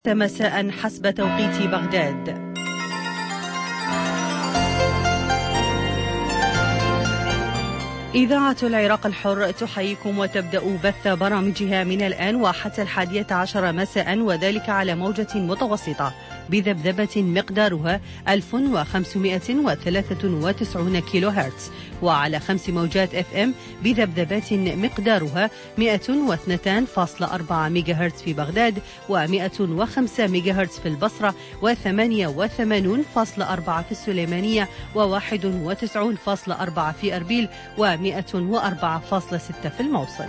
مساء حسب توقيت بغداد. إذاعة العراق الحر تحييكم وتبدأ بث برامجها من الآن وحتى 11 مساء، وذلك على موجة متوسطة بذبذبة مقدارها 1593 كيلو هرتز، وعلى 5 موجات FM بذبذبات مقدارها 102.4 ميجا هرتز في بغداد، و105 ميجا هرتز في البصرة، و88.4 في السليمانية، و91.4 في أربيل، و104.6 في الموصل.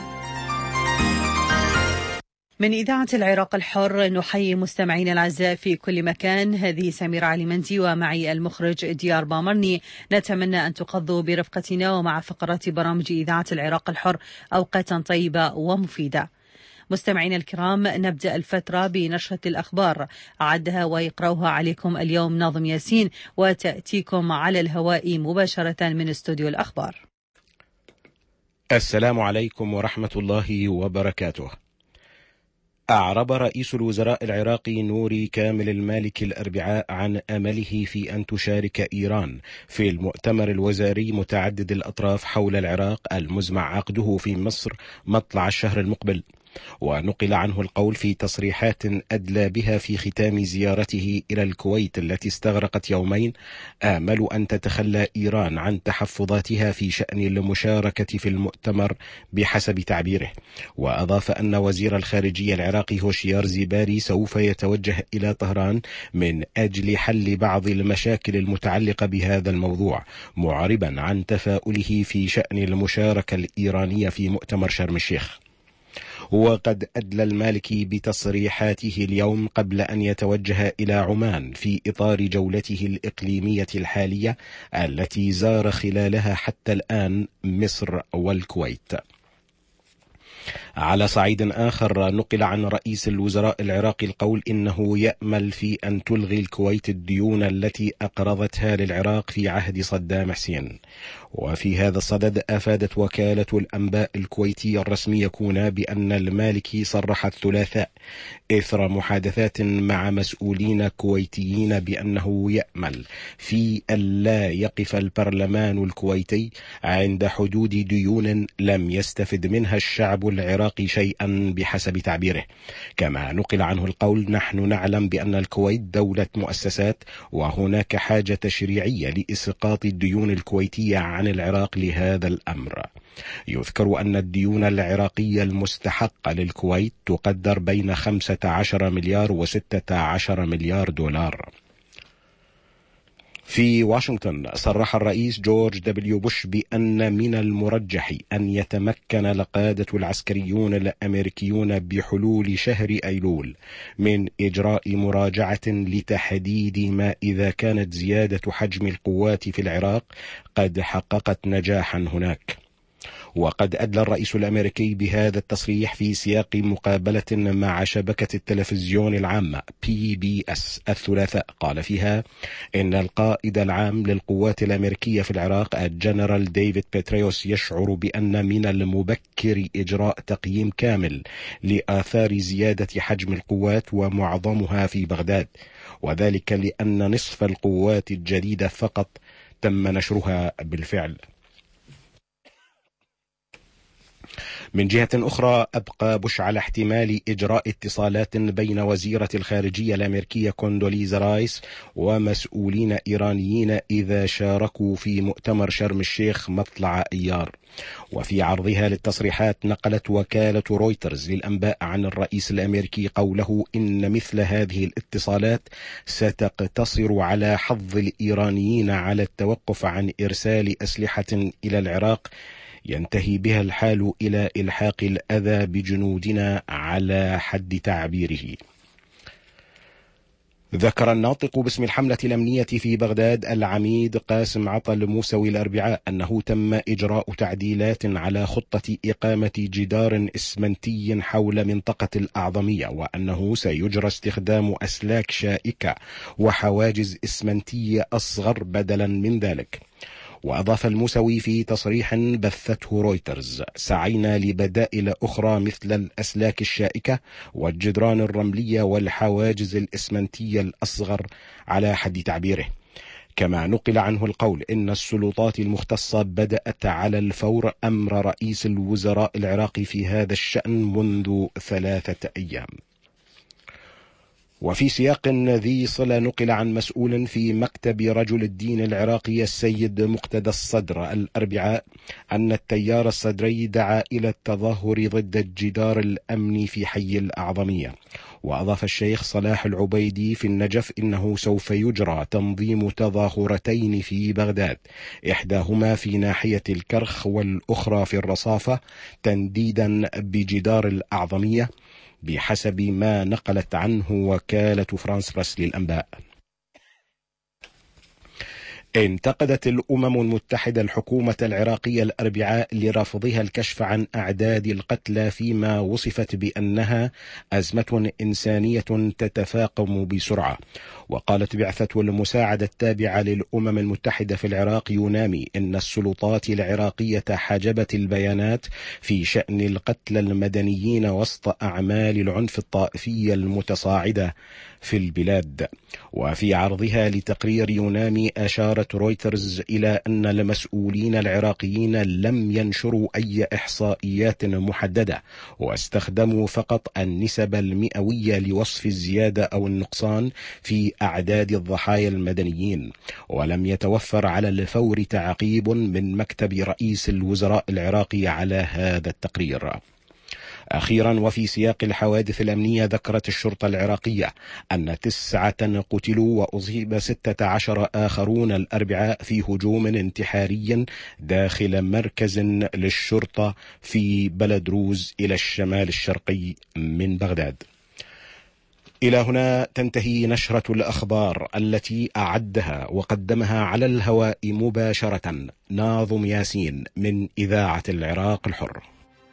من إذاعة العراق الحر نحيي مستمعينا الأعزاء في كل مكان. هذه سميرة علي مندي ومعي المخرج ديار بامرني. نتمنى أن تقضوا برفقتنا ومع فقرات برامج إذاعة العراق الحر أوقاتا طيبة ومفيدة. مستمعينا الكرام، نبدأ الفترة بنشرة الأخبار أعدها ويقرأها عليكم اليوم ناظم ياسين، وتأتيكم على الهواء مباشرة من استوديو الأخبار. السلام عليكم ورحمة الله وبركاته. أعرب رئيس الوزراء العراقي نوري كامل المالكي الأربعاء عن أمله في أن تشارك إيران في المؤتمر الوزاري متعدد الأطراف حول العراق المزمع عقده في مصر مطلع الشهر المقبل. ونقل عنه القول في تصريحات أدلى بها في ختام زيارته إلى الكويت التي استغرقت يومين: آمل أن تتخلى إيران عن تحفظاتها في شأن المشاركة في المؤتمر بحسب تعبيره. وأضاف أن وزير الخارجية العراقي هوشيار زيباري سوف يتوجه إلى طهران من أجل حل بعض المشاكل المتعلقة بهذا الموضوع، معربا عن تفاؤله في شأن المشاركة الإيرانية في مؤتمر شرم الشيخ. وقد أدلى المالكي بتصريحاته اليوم قبل أن يتوجه إلى عمان في إطار جولته الإقليمية الحالية التي زار خلالها حتى الآن مصر والكويت. على صعيد آخر، نقل عن رئيس الوزراء العراقي القول إنه يأمل في أن تلغي الكويت الديون التي أقرضتها للعراق في عهد صدام حسين. وفي هذا الصدد أفادت وكالة الأنباء الكويتية الرسمية كونا بأن المالكي صرح الثلاثاء إثر محادثات مع مسؤولين كويتيين بأنه يأمل في ألا يقف البرلمان الكويتي عند حدود ديون لم يستفد منها الشعب العراقي شيئا بحسب تعبيره. كما نقل عنه القول: نحن نعلم بأن الكويت دولة مؤسسات، وهناك حاجة تشريعية لإسقاط الديون الكويتية عن العراق لهذا الأمر. يذكر أن الديون العراقية المستحقة للكويت تقدر بين 15 مليار و16 مليار دولار. في واشنطن، صرح الرئيس جورج دبليو بوش بأن من المرجح أن يتمكن القادة العسكريون الأمريكيون بحلول شهر أيلول من إجراء مراجعة لتحديد ما إذا كانت زيادة حجم القوات في العراق قد حققت نجاحا هناك. وقد أدلى الرئيس الأمريكي بهذا التصريح في سياق مقابلة مع شبكة التلفزيون العامة PBS الثلاثاء، قال فيها إن القائد العام للقوات الأمريكية في العراق الجنرال ديفيد بيتريوس يشعر بأن من المبكر إجراء تقييم كامل لآثار زيادة حجم القوات ومعظمها في بغداد، وذلك لأن نصف القوات الجديدة فقط تم نشرها بالفعل. من جهة أخرى، أبقى بوش على احتمال إجراء اتصالات بين وزيرة الخارجية الأمريكية كوندوليزا رايس ومسؤولين إيرانيين إذا شاركوا في مؤتمر شرم الشيخ مطلع أيار. وفي عرضها للتصريحات، نقلت وكالة رويترز للأنباء عن الرئيس الأمريكي قوله إن مثل هذه الاتصالات ستقتصر على حظ الإيرانيين على التوقف عن إرسال أسلحة إلى العراق ينتهي بها الحال إلى إلحاق الأذى بجنودنا على حد تعبيره. ذكر الناطق باسم الحملة الأمنية في بغداد العميد قاسم عطا الموسوي الأربعاء أنه تم إجراء تعديلات على خطة إقامة جدار إسمنتي حول منطقة الأعظمية، وأنه سيجرى استخدام أسلاك شائكة وحواجز إسمنتية أصغر بدلا من ذلك. وأضاف الموسوي في تصريح بثته رويترز: سعينا لبدائل أخرى مثل الأسلاك الشائكة والجدران الرملية والحواجز الإسمنتية الأصغر على حد تعبيره. كما نقل عنه القول إن السلطات المختصة بدأت على الفور أمر رئيس الوزراء العراقي في هذا الشأن منذ 3 أيام. وفي سياق ذي صلة نقل عن مسؤول في مكتب رجل الدين العراقي السيد مقتدى الصدر الأربعاء أن التيار الصدري دعا إلى التظاهر ضد الجدار الأمني في حي الأعظمية. وأضاف الشيخ صلاح العبيدي في النجف إنه سوف يجرى تنظيم تظاهرتين في بغداد، إحداهما في ناحية الكرخ والأخرى في الرصافة، تنديدا بجدار الأعظمية بحسب ما نقلت عنه وكالة فرانس بريس للأنباء. انتقدت الأمم المتحدة الحكومة العراقية الأربعاء لرفضها الكشف عن أعداد القتلى فيما وصفت بأنها أزمة إنسانية تتفاقم بسرعة. وقالت بعثة المساعدة التابعة للأمم المتحدة في العراق يونامي إن السلطات العراقية حجبت البيانات في شأن القتلى المدنيين وسط أعمال العنف الطائفية المتصاعدة في البلاد. وفي عرضها لتقرير يونامي أشارت رويترز إلى أن المسؤولين العراقيين لم ينشروا أي إحصائيات محددة، واستخدموا فقط النسب المئوية لوصف الزيادة أو النقصان في أعداد الضحايا المدنيين، ولم يتوفر على الفور تعقيب من مكتب رئيس الوزراء العراقي على هذا التقرير. أخيرا، وفي سياق الحوادث الأمنية، ذكرت الشرطة العراقية أن 9 قتلوا وأصيب 16 آخرون الأربعاء في هجوم انتحاري داخل مركز للشرطة في بلد روز إلى الشمال الشرقي من بغداد. إلى هنا تنتهي نشرة الأخبار التي أعدها وقدمها على الهواء مباشرة ناظم ياسين من إذاعة العراق الحر.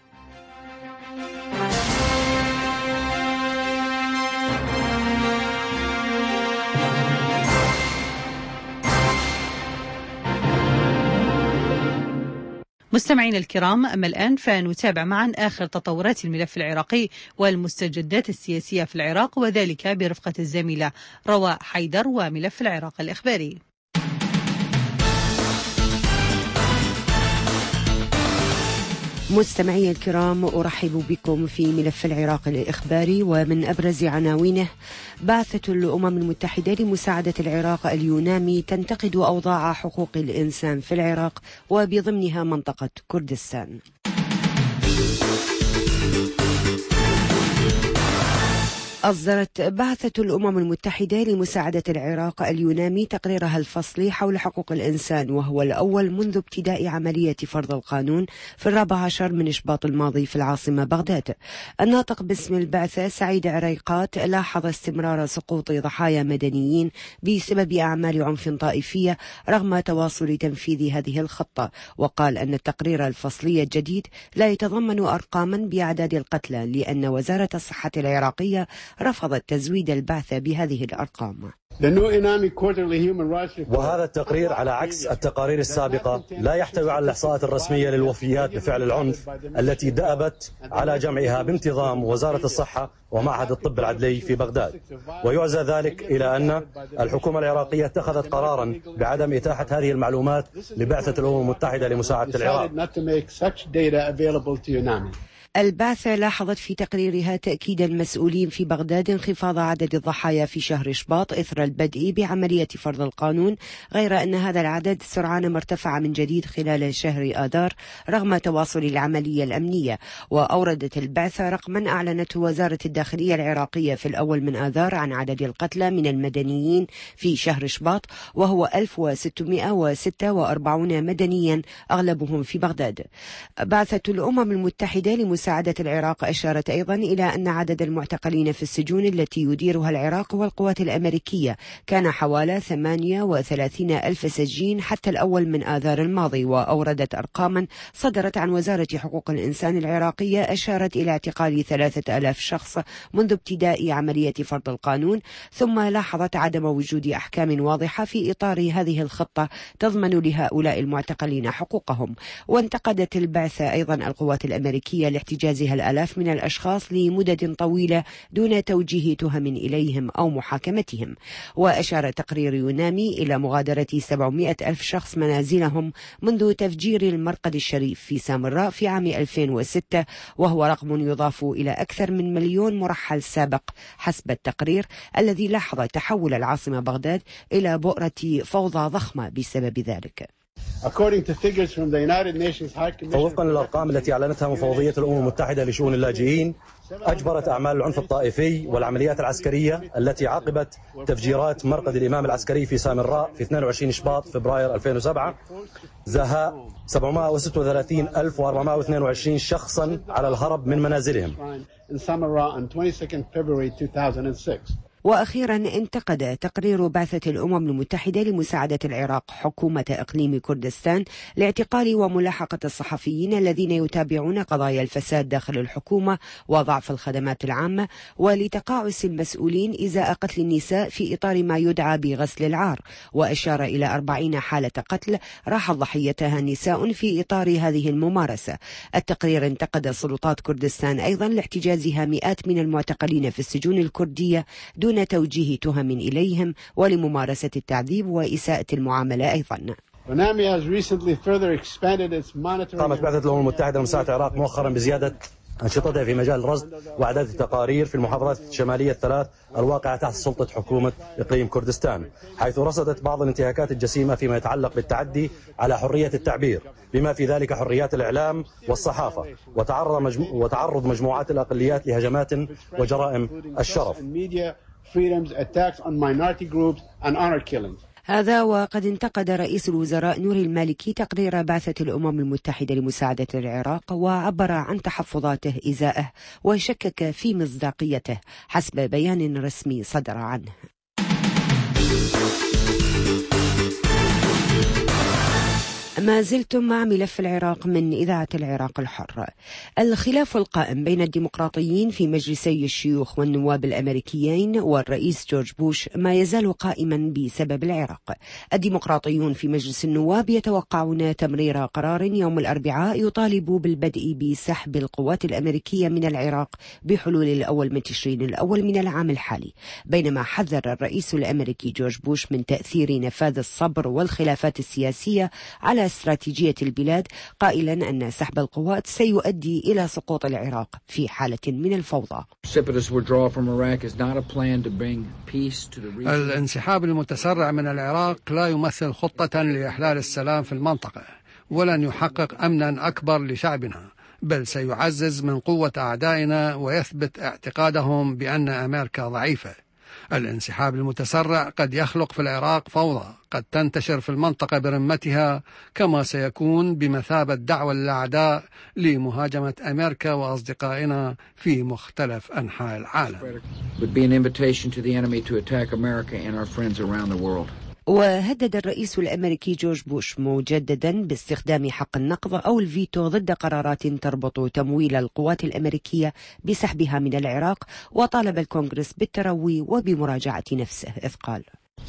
مستمعين الكرام، أما الآن فنتابع معا آخر تطورات الملف العراقي والمستجدات السياسية في العراق، وذلك برفقة الزميلة رواء حيدر وملف العراق الإخباري. مستمعي الكرام، أرحب بكم في ملف العراق الإخباري، ومن أبرز عناوينه: بعثة الأمم المتحدة لمساعدة العراق اليونامي تنتقد أوضاع حقوق الإنسان في العراق وبضمنها منطقة كردستان. أصدرت بعثة الأمم المتحدة لمساعدة العراق اليونامي تقريرها الفصلي حول حقوق الإنسان، وهو الأول منذ ابتداء عملية فرض القانون في 14 من شباط الماضي في العاصمة بغداد. الناطق باسم البعثة سعيد عريقات لاحظ استمرار سقوط ضحايا مدنيين بسبب أعمال عنف طائفية رغم تواصل تنفيذ هذه الخطة، وقال أن التقرير الفصلي الجديد لا يتضمن أرقاما بأعداد القتلى لأن وزارة الصحة العراقية رفضت تزويد البعثة بهذه الأرقام. وهذا التقرير على عكس التقارير السابقة لا يحتوي على الإحصاءات الرسمية للوفيات بفعل العنف التي دأبت على جمعها بانتظام وزارة الصحة ومعهد الطب العدلي في بغداد. ويعزى ذلك إلى أن الحكومة العراقية اتخذت قرارا بعدم إتاحة هذه المعلومات لبعثة الأمم المتحدة لمساعدة العراق. البعثة لاحظت في تقريرها تأكيد المسؤولين في بغداد انخفاض عدد الضحايا في شهر شباط إثر البدء بعملية فرض القانون، غير أن هذا العدد سرعان ما ارتفع من جديد خلال شهر آذار رغم تواصل العملية الأمنية. وأوردت البعثة رقما أعلنته وزارة الداخلية العراقية في الأول من آذار عن عدد القتلى من المدنيين في شهر شباط، وهو 1646 مدنيا أغلبهم في بغداد. بعثة الأمم المتحدة لمساعدة العراق أشارت أيضا إلى أن عدد المعتقلين في السجون التي يديرها العراق والقوات الأمريكية كان حوالي 38 ألف سجين حتى الأول من آذار الماضي، وأوردت أرقاما صدرت عن وزارة حقوق الإنسان العراقية أشارت إلى اعتقال 3000 شخص منذ ابتداء عملية فرض القانون، ثم لاحظت عدم وجود أحكام واضحة في إطار هذه الخطة تضمن لهؤلاء المعتقلين حقوقهم. وانتقدت البعثة أيضا القوات الأمريكية لاحتجازها الآلاف من الأشخاص لمدد طويلة دون توجيه تهم إليهم أو محاكمتهم. وأشار تقرير يونامي إلى مغادرة 700 ألف شخص منازلهم منذ تفجير المرقد الشريف في سامراء في عام 2006، وهو رقم يضاف إلى أكثر من 1,000,000 مرحل سابق حسب التقرير الذي لاحظ تحول العاصمة بغداد إلى بؤرة فوضى ضخمة بسبب ذلك. وفقا للأرقام التي أعلنتها مفوضية الأمم المتحدة لشؤون اللاجئين، أجبرت أعمال العنف الطائفي والعمليات العسكرية التي عاقبت تفجيرات مرقد الإمام العسكري في سامراء في 22 شباط فبراير 2007 زهاء 736,422 شخصا على الهرب من منازلهم. وأخيرا انتقد تقرير بعثة الأمم المتحدة لمساعدة العراق حكومة إقليم كردستان لاعتقال وملاحقة الصحفيين الذين يتابعون قضايا الفساد داخل الحكومة وضعف الخدمات العامة، ولتقاعس المسؤولين إزاء قتل النساء في إطار ما يدعى بغسل العار، وأشار إلى 40 حالة قتل راح ضحيتها نساء في إطار هذه الممارسة. التقرير انتقد سلطات كردستان أيضا لاحتجازها مئات من المعتقلين في السجون الكردية دون توجيه تهم إليهم ولممارسة التعذيب وإساءة المعاملة أيضا. قامت بعثة الأمم المتحدة لمساعدة العراق مؤخرا بزيادة أنشطتها في مجال الرصد وإعداد التقارير في المحافظات الشمالية الثلاث الواقعة تحت سلطة حكومة إقليم كردستان، حيث رصدت بعض الانتهاكات الجسيمة فيما يتعلق بالتعدي على حرية التعبير بما في ذلك حريات الإعلام والصحافة، وتعرض مجموعات الأقليات لهجمات وجرائم الشرف. هذا وقد انتقد رئيس الوزراء نوري المالكي تقرير بعثة الأمم المتحدة لمساعدة العراق، وعبر عن تحفظاته إزاءه وشكك في مصداقيته حسب بيان رسمي صدر عنه. ما زلتم مع ملف العراق من إذاعة العراق الحر. الخلاف القائم بين الديمقراطيين في مجلسي الشيوخ والنواب الأمريكيين والرئيس جورج بوش ما يزال قائما بسبب العراق. الديمقراطيون في مجلس النواب يتوقعون تمرير قرار يوم الأربعاء يطالب بالبدء بسحب القوات الأمريكية من العراق بحلول الأول من تشرين الأول من العام الحالي، بينما حذر الرئيس الأمريكي جورج بوش من تأثير نفاذ الصبر والخلافات السياسية على استراتيجية البلاد، قائلا أن سحب القوات سيؤدي إلى سقوط العراق في حالة من الفوضى. الانسحاب المتسرع من العراق لا يمثل خطة لإحلال السلام في المنطقة، ولن يحقق أمنا أكبر لشعبنا، بل سيعزز من قوة أعدائنا ويثبت اعتقادهم بأن أمريكا ضعيفة. الانسحاب المتسرع قد يخلق في العراق فوضى قد تنتشر في المنطقة برمتها، كما سيكون بمثابة دعوة للأعداء لمهاجمة أمريكا وأصدقائنا في مختلف أنحاء العالم. وهدد الرئيس الأمريكي جورج بوش مجددا باستخدام حق النقض أو الفيتو ضد قرارات تربط تمويل القوات الأمريكية بسحبها من العراق، وطالب الكونغرس بالتروي وبمراجعة نفسه، إذ قال: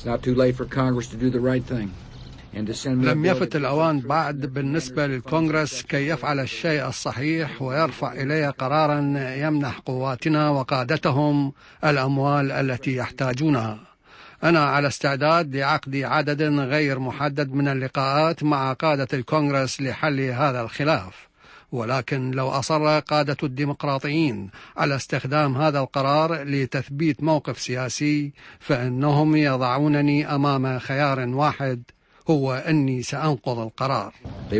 لم يفت الأوان بعد بالنسبة للكونغرس كي يفعل الشيء الصحيح ويرفع إليه قرارا يمنح قواتنا وقادتهم الأموال التي يحتاجونها. أنا على استعداد لعقد عدد غير محدد من اللقاءات مع قادة الكونغرس لحل هذا الخلاف، ولكن لو أصر قادة الديمقراطيين على استخدام هذا القرار لتثبيت موقف سياسي، فإنهم يضعونني أمام خيار واحد، هو أني سأنقض القرار.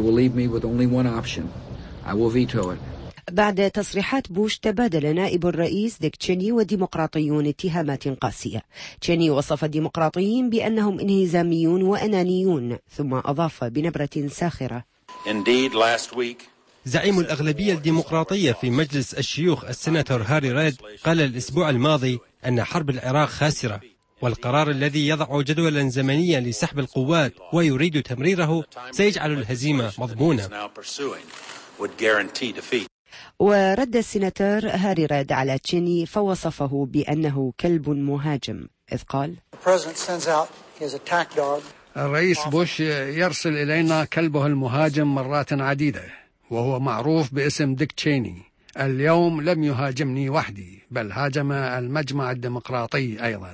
بعد تصريحات بوش تبادل نائب الرئيس ديك تشيني والديمقراطيون اتهامات قاسية. تشيني وصف الديمقراطيين بأنهم انهزاميون وأنانيون، ثم أضاف بنبرة ساخرة: زعيم الأغلبية الديمقراطية في مجلس الشيوخ السيناتور هاري ريد قال الأسبوع الماضي أن حرب العراق خاسرة، والقرار الذي يضع جدولا زمنيا لسحب القوات ويريد تمريره سيجعل الهزيمة مضمونة. ورد السيناتور هاري ريد على تشيني فوصفه بأنه كلب مهاجم، إذ قال: الرئيس بوش يرسل إلينا كلبه المهاجم مرات عديدة، وهو معروف باسم ديك تشيني. اليوم لم يهاجمني وحدي، بل هاجم المجمع الديمقراطي أيضا.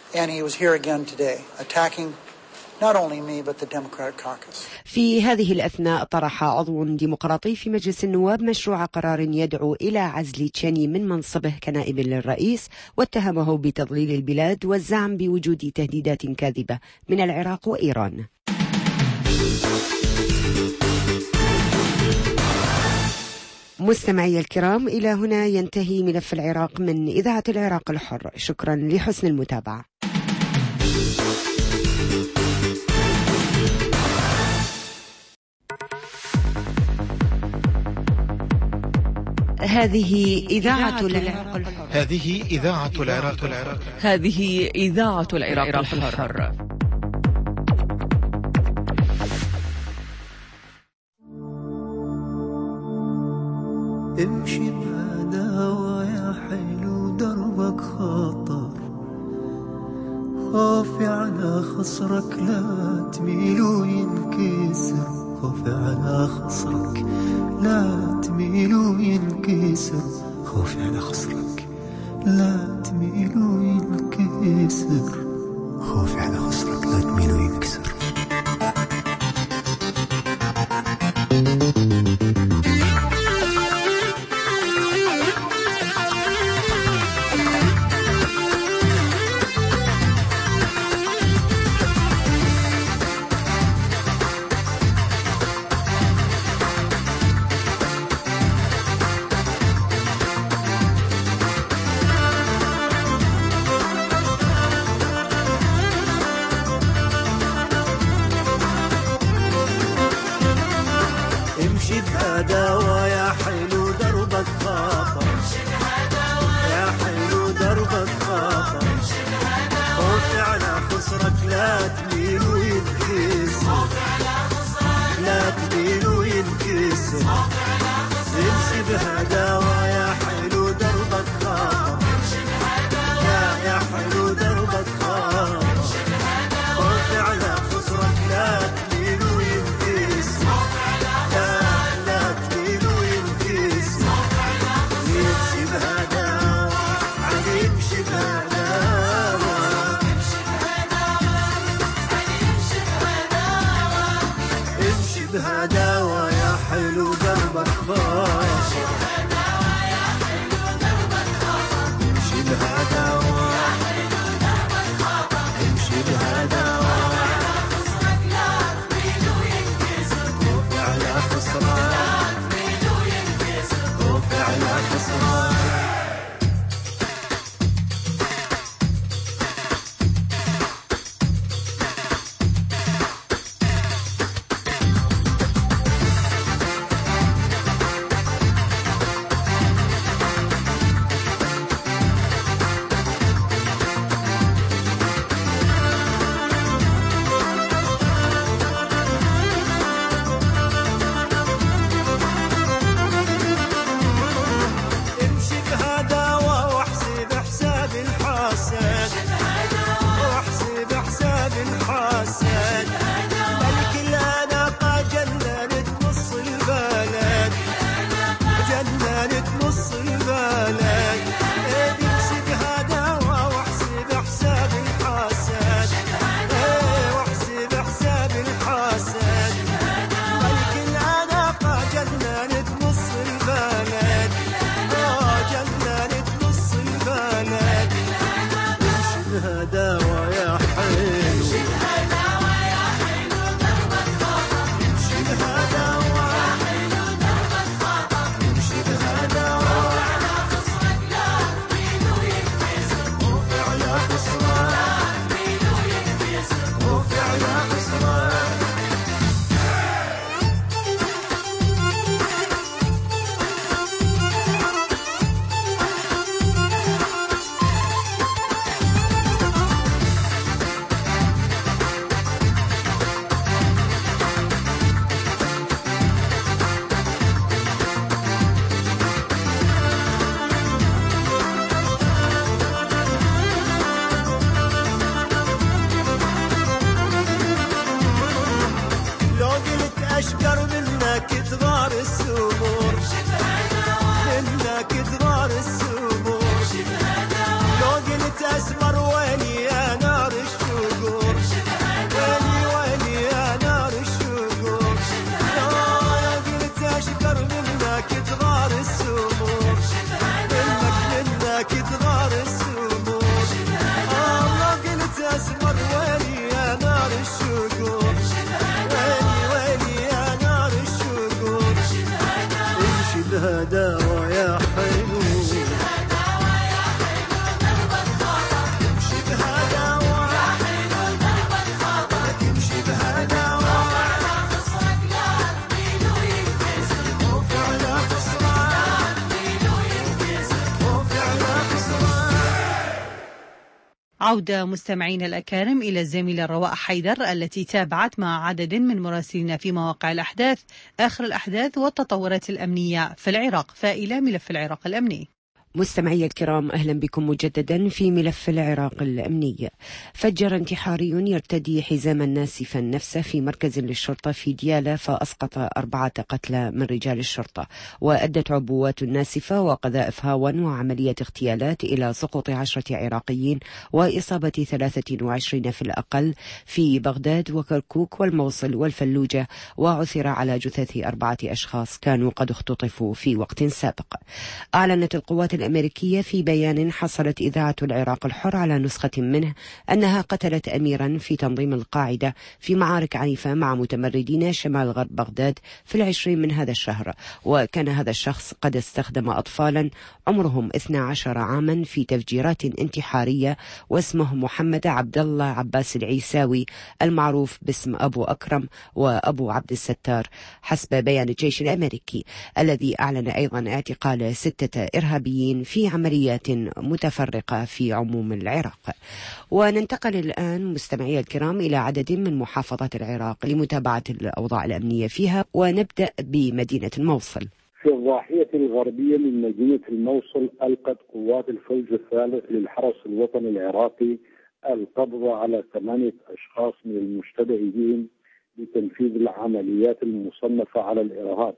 في هذه الأثناء طرح عضو ديمقراطي في مجلس النواب مشروع قرار يدعو إلى عزل تشيني من منصبه كنائب للرئيس، واتهمه بتضليل البلاد والزعم بوجود تهديدات كاذبة من العراق وإيران. مستمعي الكرام، إلى هنا ينتهي ملف العراق من إذاعة العراق الحر. شكرا لحسن المتابعة. هذه إذاعة العراق الحر. هذه إذاعة العراق الحر. هذه إذاعة العراق الحر. امشي بهداوة يا حلو دربك خطر، خوفي على خصرك لا تميل وينكسر، خوفي على خصرك لا تميل وينكسر، خوفي على خصرك لا تميل وينكسر، خوفي على خصرك لا تميل وينكسر. امشي بهداوة يا حلو دربك خاطر، يا حلو دربك خاطر، خوفي على خصرك لا تميل وينكسر، لا تميل وينكسر. امشي بهداوة يا حلو دربك خاطر، يا حلو دربك خاطر، خوفي على خصرك لا تميل وينكسر، لا تميل وينكسر. يمشي بهداوة علي، يمشي بهداوة تغار السمور منك تغار السمور لو قلت أسمر ويلي يا نار الشقور ويلي يا نار الشقور لو قلت أشقر منك تغار السمور منك تغار السمور الله قلت أسمر ويلي يا نار الشقور ويلي يا نار الشقور امشي بهداوة يا حلو امشي بهداوة يا حلو درب الخطر امشي بهداوة يا حلو درب الخطر امشي بهداوة وعلى خصرك لا تميل وينكسر وفعلا خسران تميل وينكسر وفعلا خسران. عودة مستمعين الأكارم إلى الزميلة رواء حيدر التي تابعت مع عدد من مراسلين في مواقع الأحداث آخر الأحداث والتطورات الأمنية في العراق. فإلى ملف العراق الأمني. مستمعي الكرام، أهلا بكم مجددا في ملف العراق الأمني. فجر انتحاري يرتدي حزاما ناسفا نفسه في مركز للشرطة في ديالى فأسقط 4 قتلى من رجال الشرطة، وأدت عبوات ناسفة وقذائف هاون وعملية اغتيالات إلى سقوط 10 عراقيين وإصابة 23 في الأقل في بغداد وكركوك والموصل والفلوجة، وعثر على جثث 4 أشخاص كانوا قد اختطفوا في وقت سابق. أعلنت القوات الأمريكية في بيان حصلت إذاعة العراق الحر على نسخة منه أنها قتلت أميرا في تنظيم القاعدة في معارك عنيفة مع متمردين شمال غرب بغداد في 20 من هذا الشهر، وكان هذا الشخص قد استخدم أطفالا عمرهم 12 عاما في تفجيرات انتحارية، واسمه محمد عبد الله عباس العيساوي المعروف باسم أبو أكرم وأبو عبد الستار، حسب بيان الجيش الأمريكي الذي أعلن أيضا اعتقال 6 إرهابيين في عمليات متفرقة في عموم العراق. وننتقل الآن مستمعي الكرام إلى عدد من محافظات العراق لمتابعة الأوضاع الأمنية فيها، ونبدأ بمدينة الموصل. في الضاحية الغربية من مدينة الموصل ألقت قوات الفوج الثالث للحرس الوطني العراقي القبض على 8 أشخاص من المشتبه بهم بتنفيذ العمليات المصنفة على الإرهاب،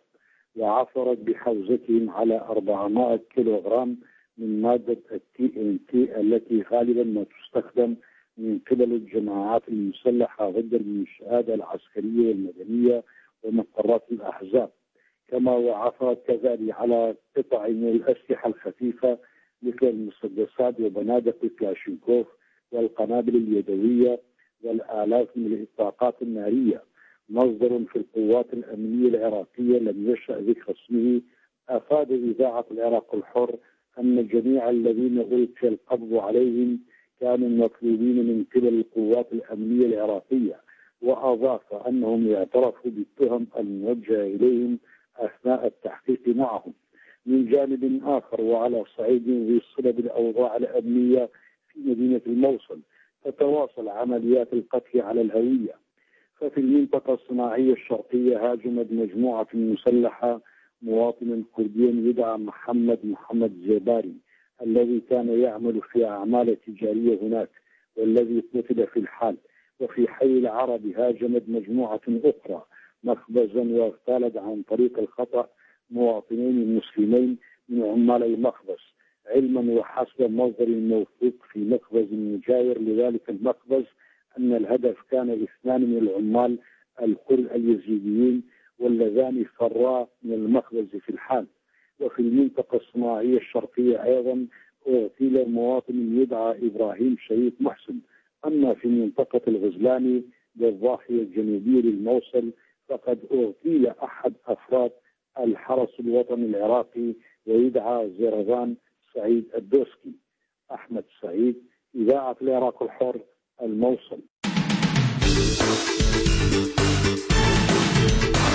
وعثرت بحوزتهم على 400 كيلوغرام من مادة TNT التي غالبا ما تستخدم من قبل الجماعات المسلحة ضد المنشآت العسكرية والمدنية ومقرات الأحزاب. كما وعثرت كذلك على قطع من الأسلحة الخفيفة مثل المسدسات وبنادق الكلاشينكوف والقنابل اليدوية والآلاف من الإطلاقات النارية. مصدر في القوات الأمنية العراقية لم يشأ ذكر اسمه أفاد إذاعة العراق الحر أن جميع الذين ألقي القبض عليهم كانوا مطلوبين من قبل القوات الأمنية العراقية، وأضاف أنهم اعترفوا بالتهم الموجهة إليهم أثناء التحقيق معهم. من جانب آخر وعلى صعيد ذي صلة بالأوضاع الأمنية في مدينة الموصل، تتواصل عمليات القتل على الهوية. ففي المنطقة الصناعية الشرقية هاجمت مجموعة مسلحة مواطنا كرديا يدعى محمد زيباري الذي كان يعمل في أعمال تجارية هناك والذي قتل في الحال. وفي حي العرب هاجمت مجموعة أخرى مخبزا واغتالت عن طريق الخطأ مواطنين مسلمين من عمال المخبز، علما وحسب مصدر موثوق في مخبز مجاور لذلك المخبز أن الهدف كان 2 من العمال الكرد اليزيديين واللذان فرا من المخبز في الحال. وفي المنطقة الصناعية الشرقية أيضا اغتيل مواطن يدعى إبراهيم شريف محسن. أما في منطقة الغزلاني بالضاحية الجنوبية للموصل فقد اغتيل أحد أفراد الحرس الوطني العراقي ويدعى زرزان سعيد الدوسكي. أحمد سعيد، إذاعة العراق الحر، الموصل.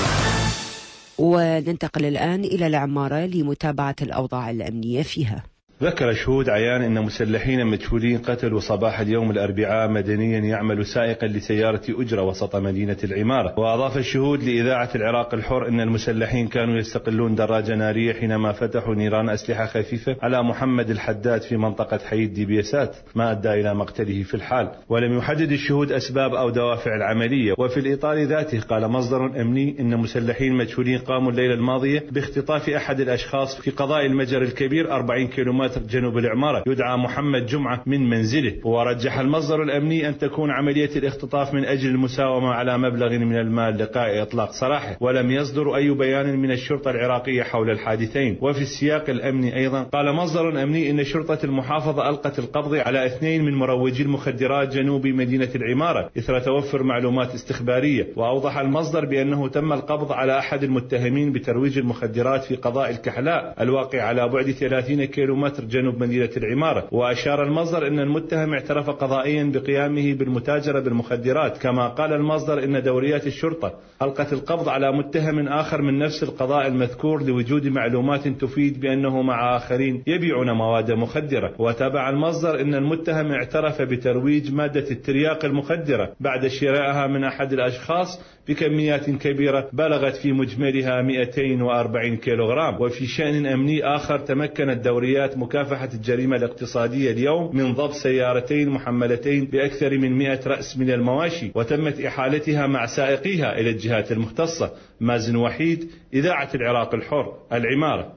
وننتقل الآن إلى العمارة لمتابعة الأوضاع الأمنية فيها. ذكر شهود عيان أن مسلحين مجهولين قتلوا صباح اليوم الأربعاء مدنيا يعمل سائقا لسيارة أجرة وسط مدينة العمارة. وأضاف الشهود لإذاعة العراق الحر أن المسلحين كانوا يستقلون دراجة نارية حينما فتحوا نيران أسلحة خفيفة على محمد الحداد في منطقة حي الدبيسات، ما أدى إلى مقتله في الحال. ولم يحدد الشهود أسباب أو دوافع العملية. وفي الإطار ذاته قال مصدر أمني أن مسلحين مجهولين قاموا الليلة الماضية باختطاف أحد الأشخاص في قضاء المجر الكبير 40 كيلومتر جنوب العمارة يدعى محمد جمعة من منزله. ورجح المصدر الأمني أن تكون عملية الاختطاف من أجل المساومة على مبلغ من المال لقاء إطلاق سراحه. ولم يصدر أي بيان من الشرطة العراقية حول الحادثين. وفي السياق الأمني أيضا قال مصدر أمني أن شرطة المحافظة ألقت القبض على 2 من مروجي المخدرات جنوب مدينة العمارة إثر توفر معلومات استخبارية. وأوضح المصدر بأنه تم القبض على أحد المتهمين بترويج المخدرات في قضاء الكحلاء الواقع على بعد 30 كيلومتر جنوب مدينة العمارة. وأشار المصدر أن المتهم اعترف قضائيا بقيامه بالمتاجرة بالمخدرات. كما قال المصدر أن دوريات الشرطة ألقت القبض على متهم آخر من نفس القضاء المذكور لوجود معلومات تفيد بأنه مع آخرين يبيعون مواد مخدرة. وتابع المصدر أن المتهم اعترف بترويج مادة الترياق المخدرة بعد شرائها من أحد الأشخاص بكميات كبيرة بلغت في مجملها 240 كيلوغرام. وفي شأن أمني آخر تمكنت دوريات مكافحة الجريمة الاقتصادية اليوم من ضبط سيارتين محملتين بأكثر من 100 رأس من المواشي وتمت إحالتها مع سائقيها إلى الجهات المختصة. مازن وحيد، إذاعة العراق الحر، العمارة.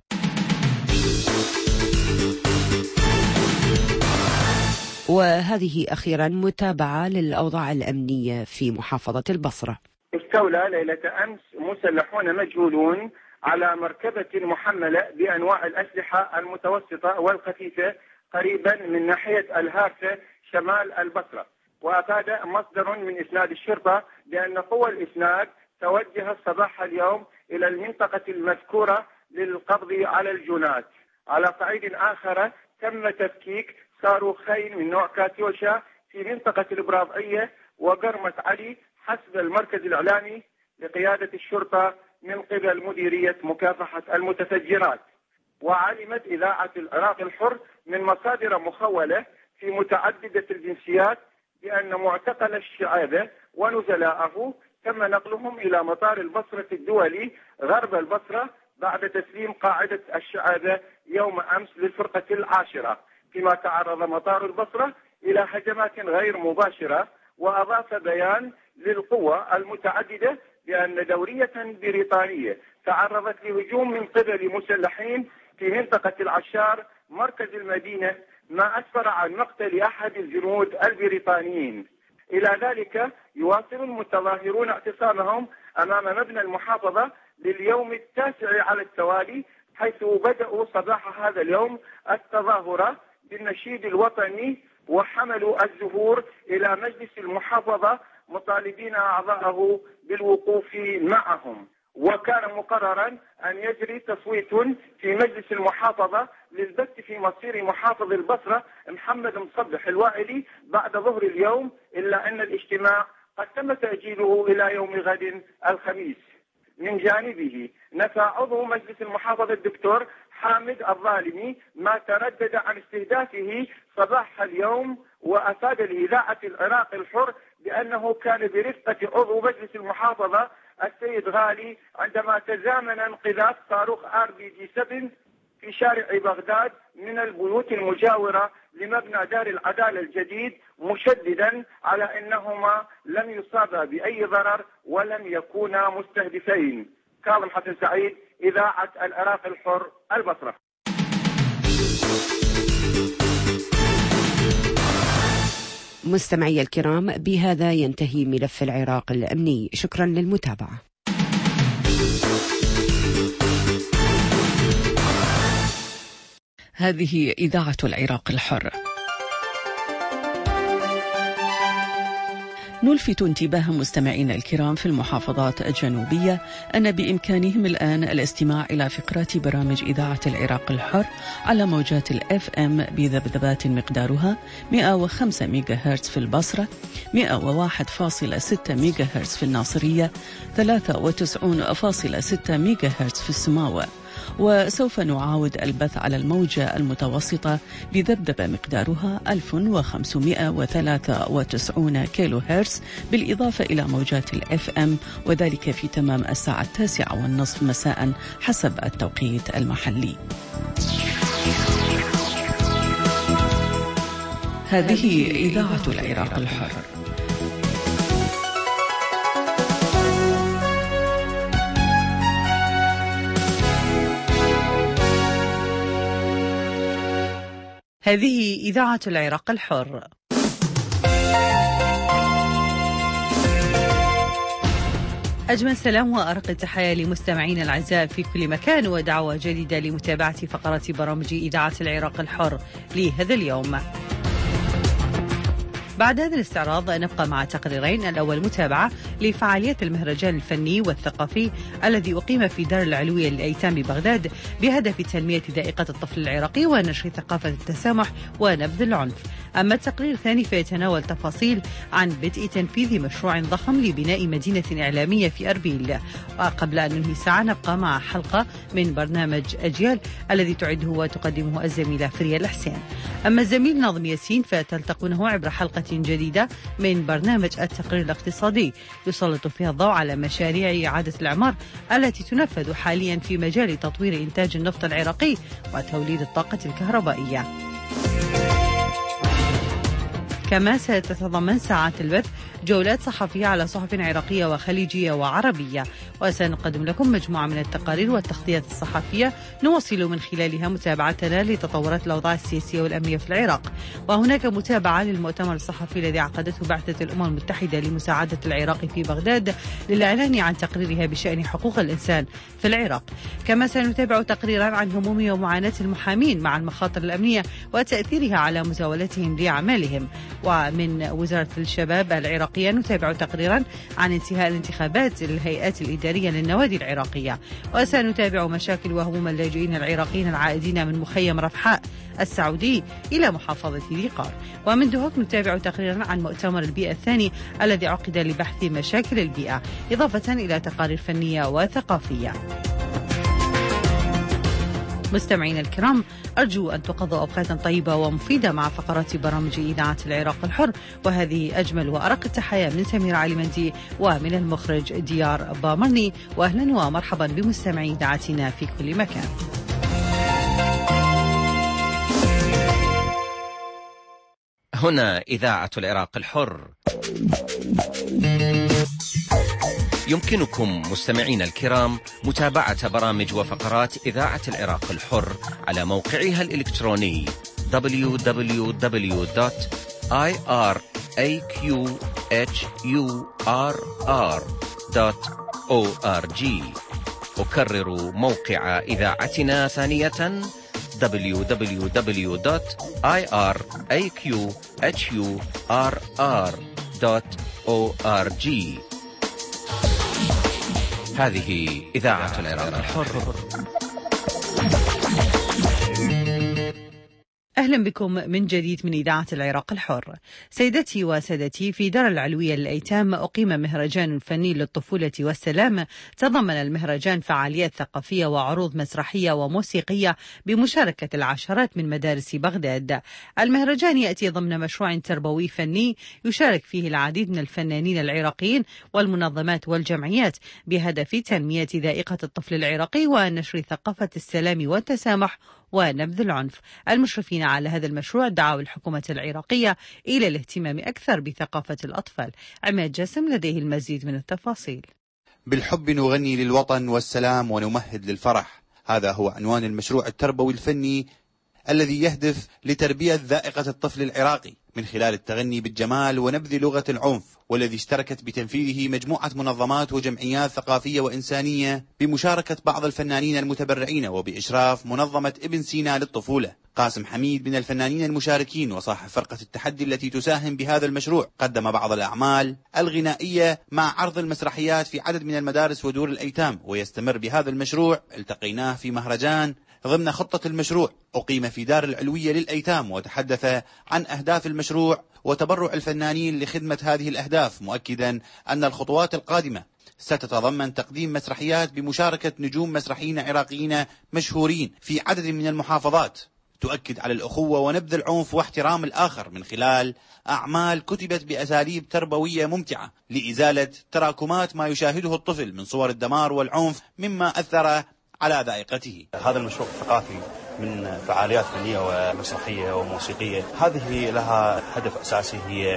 وهذه أخيرا متابعة للأوضاع الأمنية في محافظة البصرة. استولى ليلة أمس مسلحون مجهولون على مركبة محملة بأنواع الأسلحة المتوسطة والخفيفة قريبا من ناحية الهارفة شمال البصرة. وأفاد مصدر من إسناد الشرطة بأن قوى الإسناد توجهت صباح اليوم إلى المنطقة المذكورة للقبض على الجنات. على صعيد آخر تم تفكيك صاروخين من نوع كاتيوشا في منطقة البراضعية وقرمة علي حسب المركز الإعلامي لقيادة الشرطة من قبل مديرية مكافحة المتفجرات. وعلمت إذاعة العراق الحر من مصادر مخولة في متعددة الجنسيات بأن معتقل الشعابة ونزلاءه تم نقلهم إلى مطار البصرة الدولي غرب البصرة بعد تسليم قاعدة الشعابة يوم أمس للفرقة العاشرة. فيما تعرض مطار البصرة إلى هجمات غير مباشرة. وأضاف بيان للقوى المتعددة بأن دورية بريطانية تعرضت لهجوم من قبل مسلحين في منطقة العشار مركز المدينة ما أسفر عن مقتل أحد الجنود البريطانيين. إلى ذلك يواصل المتظاهرون اعتصامهم أمام مبنى المحافظة لليوم التاسع على التوالي، حيث بدأوا صباح هذا اليوم التظاهرة بالنشيد الوطني وحملوا الزهور إلى مجلس المحافظة مطالبين أعضاءه بالوقوف معهم. وكان مقررا أن يجري تصويت في مجلس المحافظة للبث في مصير محافظ البصرة محمد مصبح الوائلي بعد ظهر اليوم، إلا أن الاجتماع قد تم تأجيله إلى يوم غد الخميس. من جانبه نفى عضو مجلس المحافظة الدكتور حامد الظالمي ما تردد عن استهدافه صباح اليوم، وأفاد لإذاعة العراق الحر بأنه كان برفقة عضو مجلس المحافظة السيد غالي عندما تزامن انقذاف صاروخ RPG-7 في شارع بغداد من البيوت المجاورة لمبنى دار العدالة الجديد، مشددا على أنهما لم يصابا بأي ضرر ولم يكونا مستهدفين. كاظم حسن سعيد، إذاعة العراق الحر، البصرة. مستمعي الكرام، بهذا ينتهي ملف العراق الأمني. شكرا للمتابعة. هذه إذاعة العراق الحر. نلفت انتباه مستمعينا الكرام في المحافظات الجنوبية أن بإمكانهم الآن الاستماع إلى فقرات برامج إذاعة العراق الحر على موجات الFM بذبذبات مقدارها 105 ميجا هرتز في البصرة، 101.6 ميجا هرتز في الناصرية، 93.6 ميجا هرتز في السماوة، وسوف نعاود البث على الموجة المتوسطة بذبذبة مقدارها 1593 كيلو هرتز، بالإضافة إلى موجات الإف إم، وذلك في تمام الساعة 9:30 مساء حسب التوقيت المحلي. هذه إذاعة العراق الحر. هذه إذاعة العراق الحر. أجمل سلام وأرق التحية لمستمعين الأعزاء في كل مكان، ودعوة جديدة لمتابعة فقرات برامج إذاعة العراق الحر لهذا اليوم. بعد هذا الاستعراض نبقى مع تقريرين. الأول متابعة لفعاليات المهرجان الفني والثقافي الذي أقيم في دار العلوية للأيتام ببغداد بهدف تنمية ذائقة الطفل العراقي ونشر ثقافة التسامح ونبذ العنف. أما التقرير الثاني فيتناول تفاصيل عن بدء تنفيذ مشروع ضخم لبناء مدينة إعلامية في أربيل. وقبل أن ننهي الساعة نبقى مع حلقة من برنامج أجيال الذي تعده وتقدمه الزميلة فريا الحسين. أما الزميل ناظم ياسين فتلتقونه عبر حلقة جديدة من برنامج التقرير الاقتصادي يسلط فيها الضوء على مشاريع إعادة الإعمار التي تنفذ حاليا في مجال تطوير إنتاج النفط العراقي وتوليد الطاقة الكهربائية. كما ستتضمن ساعات البث جولات صحفية على صحف عراقية وخليجية وعربية، وسنقدم لكم مجموعة من التقارير والتغطيات الصحفية نواصل من خلالها متابعتنا لتطورات الأوضاع السياسية والأمنية في العراق. وهناك متابعة للمؤتمر الصحفي الذي عقدته بعثة الأمم المتحدة لمساعدة العراق في بغداد للإعلان عن تقريرها بشأن حقوق الإنسان في العراق. كما سنتابع تقريرا عن هموم ومعاناة المحامين مع المخاطر الأمنية وتأثيرها على مزاولتهم لأعمالهم. ومن وزارة الشباب العراقية نتابع تقريرا عن انتهاء الانتخابات للهيئات الإدارية للنوادي العراقية. وسنتابع مشاكل وهموم اللاجئين العراقيين العائدين من مخيم رفحاء السعودي إلى محافظة ذي قار. ومن دهوك نتابع تقريرا عن مؤتمر البيئة الثاني الذي عقد لبحث مشاكل البيئة، إضافة إلى تقارير فنية وثقافية. مستمعين الكرام، أرجو أن تقضوا أوقاتا طيبة ومفيدة مع فقرات برامج إذاعة العراق الحر، وهذه أجمل وأرق التحية من سمير علي مندي ومن المخرج ديار بامرني. وأهلا ومرحبا بمستمعي إذاعتنا في كل مكان. هنا إذاعة العراق الحر. يمكنكم مستمعين الكرام متابعة برامج وفقرات إذاعة العراق الحر على موقعها الإلكتروني www.iraqhurr.org. أكرر موقع إذاعتنا ثانية www.iraqhurr.org. هذه إذاعة العراق الحر. أهلا بكم من جديد من إذاعة العراق الحر. سيدتي وسادتي، في دار العلوية للأيتام أقيم مهرجان فني للطفولة والسلام. تضمن المهرجان فعاليات ثقافية وعروض مسرحية وموسيقية بمشاركة العشرات من مدارس بغداد. المهرجان يأتي ضمن مشروع تربوي فني يشارك فيه العديد من الفنانين العراقيين والمنظمات والجمعيات بهدف تنمية ذائقة الطفل العراقي ونشر ثقافة السلام والتسامح ونبذ العنف. المشرفين على هذا المشروع دعوا الحكومة العراقية إلى الاهتمام أكثر بثقافة الأطفال. عماد جاسم لديه المزيد من التفاصيل. بالحب نغني للوطن والسلام ونمهد للفرح، هذا هو عنوان المشروع التربوي الفني الذي يهدف لتربية ذائقة الطفل العراقي من خلال التغني بالجمال ونبذ لغة العنف، والذي اشتركت بتنفيذه مجموعة منظمات وجمعيات ثقافية وإنسانية بمشاركة بعض الفنانين المتبرعين وبإشراف منظمة ابن سينا للطفولة. قاسم حميد من الفنانين المشاركين وصاحب فرقة التحدي التي تساهم بهذا المشروع قدم بعض الأعمال الغنائية مع عرض المسرحيات في عدد من المدارس ودور الأيتام، ويستمر بهذا المشروع. التقيناه في مهرجان ضمن خطة المشروع أقيم في دار العلوية للأيتام، وتحدث عن أهداف المشروع وتبرع الفنانين لخدمة هذه الأهداف، مؤكدا أن الخطوات القادمة ستتضمن تقديم مسرحيات بمشاركة نجوم مسرحيين عراقيين مشهورين في عدد من المحافظات، تؤكد على الأخوة ونبذ العنف واحترام الآخر من خلال أعمال كتبت بأساليب تربوية ممتعة لإزالة تراكمات ما يشاهده الطفل من صور الدمار والعنف مما أثر على ذائقته. هذا المشروع الثقافي من فعاليات فنية ومسرحية وموسيقية، هذه لها هدف أساسي هي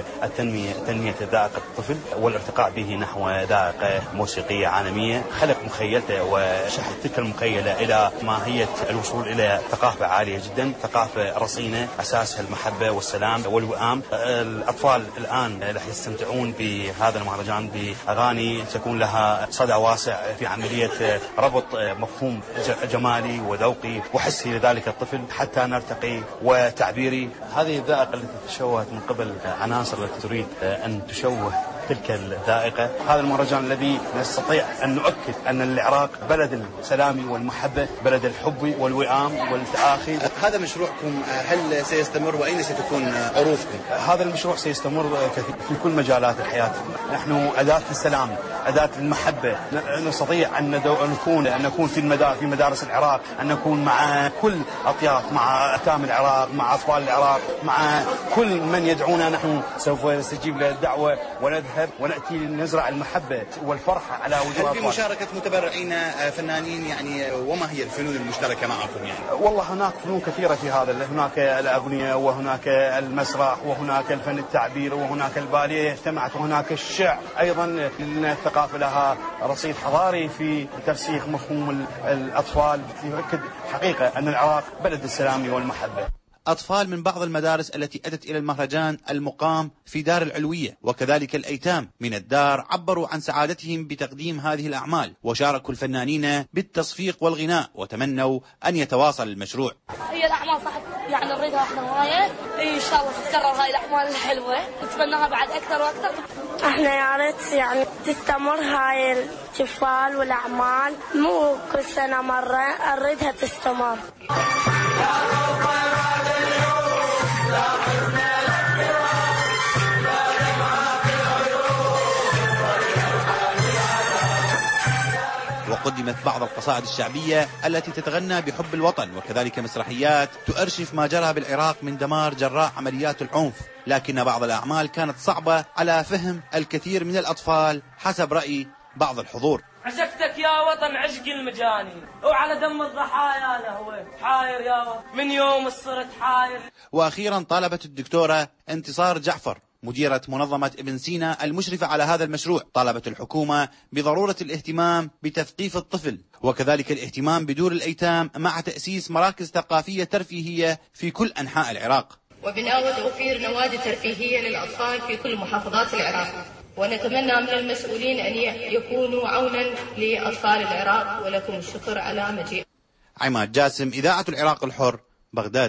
تنمية ذائقة الطفل والارتقاء به نحو ذائقة موسيقية عالمية، خلق مخيلته وشحذ تلك المخيلة إلى ماهية الوصول إلى ثقافة عالية جدا، ثقافة رصينة أساسها المحبة والسلام والوئام. الأطفال الآن رح يستمتعون بهذا المهرجان بأغاني تكون لها صدى واسع في عملية ربط مفهوم جمالي وذوقي وحسي لذلك الطفل حتى نرتقي وتعبيري. هذه الذائقة التي تشوهت من قبل عناصر التي تريد أن تشوه تلك الذائقة. هذا المهرجان الذي نستطيع أن نؤكد أن العراق بلد السلام والمحبة، بلد الحب والوئام والتآخي. هذا مشروعكم هل سيستمر وأين ستكون عروضكم؟ هذا المشروع سيستمر في كل مجالات الحياة. نحن أداة السلام، أداة المحبة، نستطيع أن نكون في مدارس العراق، أن نكون مع كل أطياف، مع أتام العراق، مع أطفال العراق، مع كل من يدعونا. نحن سوف نستجيب للدعوة ونذهب ونأتي نزرع المحبة والفرحة على وجوه الأطفال. هل في مشاركة متبرعين فنانين يعني، وما هي الفنون المشتركة معكم يعني؟ والله هناك فنون كثيرة في هذا، هناك الأغنية وهناك المسرح وهناك الفن التعبير وهناك الباليه اجتمعت وهناك الشعر أيضا. الثقافة لها رصيد حضاري في ترسيخ مفهوم الأطفال، يؤكد حقيقة أن العراق بلد السلام والمحبة. أطفال من بعض المدارس التي أتت إلى المهرجان المقام في دار العلوية وكذلك الأيتام من الدار عبروا عن سعادتهم بتقديم هذه الأعمال، وشاركوا الفنانين بالتصفيق والغناء وتمنوا أن يتواصل المشروع. هي الأعمال صح يعني نريدها احنا هواية، إن شاء الله تتكرر هاي الأعمال الحلوة، نتمناها بعد أكثر وأكثر. احنا يا ريت يعني تستمر هاي الجفال والأعمال، مو كل سنة مرة، أريدها تستمر. وقدمت بعض القصائد الشعبية التي تتغنى بحب الوطن، وكذلك مسرحيات تؤرشف ما جرى بالعراق من دمار جراء عمليات العنف، لكن بعض الأعمال كانت صعبة على فهم الكثير من الأطفال حسب رأي بعض الحضور. عشقتك يا وطن عشق المجاني، وعلى دم الضحايا لهوي حاير يا وطن، من يوم صرت حاير. وأخيرا طالبت الدكتورة انتصار جعفر مديرة منظمة ابن سينا المشرفة على هذا المشروع، طالبت الحكومة بضرورة الاهتمام بتثقيف الطفل وكذلك الاهتمام بدور الأيتام مع تأسيس مراكز ثقافية ترفيهية في كل أنحاء العراق، وبناء توفير نوادي ترفيهية للأطفال في كل محافظات العراق. ونتمنى من المسؤولين أن يكونوا عونا لأطفال العراق، ولكم الشكر على مجيء. عماد جاسم، إذاعة العراق الحر، بغداد.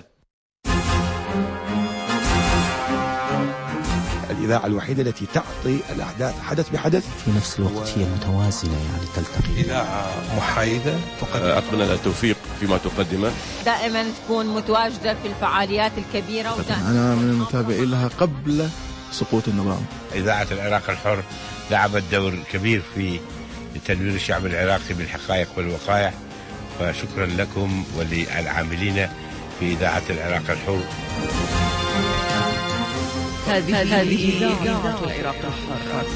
الإذاعة الوحيدة التي تعطي الأحداث حدث بحدث، في نفس الوقت هي متوازنة يعني تلتقي. إذاعة محايدة أتمنى لها التوفيق فيما تقدمه، دائما تكون متواجدة في الفعاليات الكبيرة. أنا من المتابعين لها قبل سقوط النظام. إذاعة العراق الحر لعبت دور كبير في تنوير الشعب العراقي بالحقائق والوقائع، وشكرا لكم وللعاملين في إذاعة العراق الحر. هذه إذاعة العراق الحر.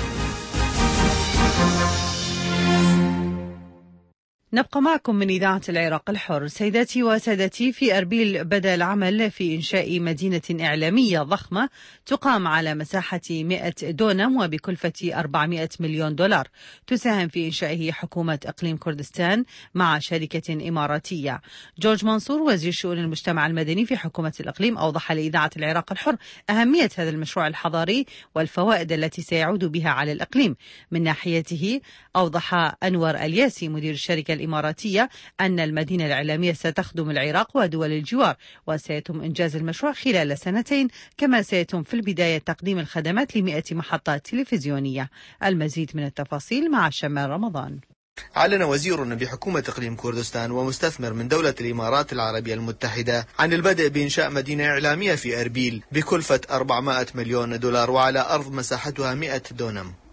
نبقى معكم من إذاعة العراق الحر. سيداتي وسادتي، في أربيل بدأ العمل في إنشاء مدينة إعلامية ضخمة تقام على مساحة 100 دونم وبكلفة 400 مليون دولار، تساهم في إنشائه حكومة إقليم كردستان مع شركة إماراتية. جورج منصور وزير شؤون المجتمع المدني في حكومة الإقليم أوضح لإذاعة العراق الحر أهمية هذا المشروع الحضاري والفوائد التي سيعود بها على الإقليم. من ناحيته أوضح أنور الياسي مدير الشركة الإماراتية أن المدينة الإعلامية ستخدم العراق ودول الجوار، وسيتم إنجاز المشروع خلال 2 كما سيتم في البداية تقديم الخدمات ل100 محطات تلفزيونية. المزيد من التفاصيل مع شمال رمضان. أعلن وزير بحكومة إقليم كردستان ومستثمر من دولة الإمارات العربية المتحدة عن البدء بإنشاء مدينة إعلامية في أربيل بكلفة 400 مليون دولار وعلى أرض مساحتها 100 دونم.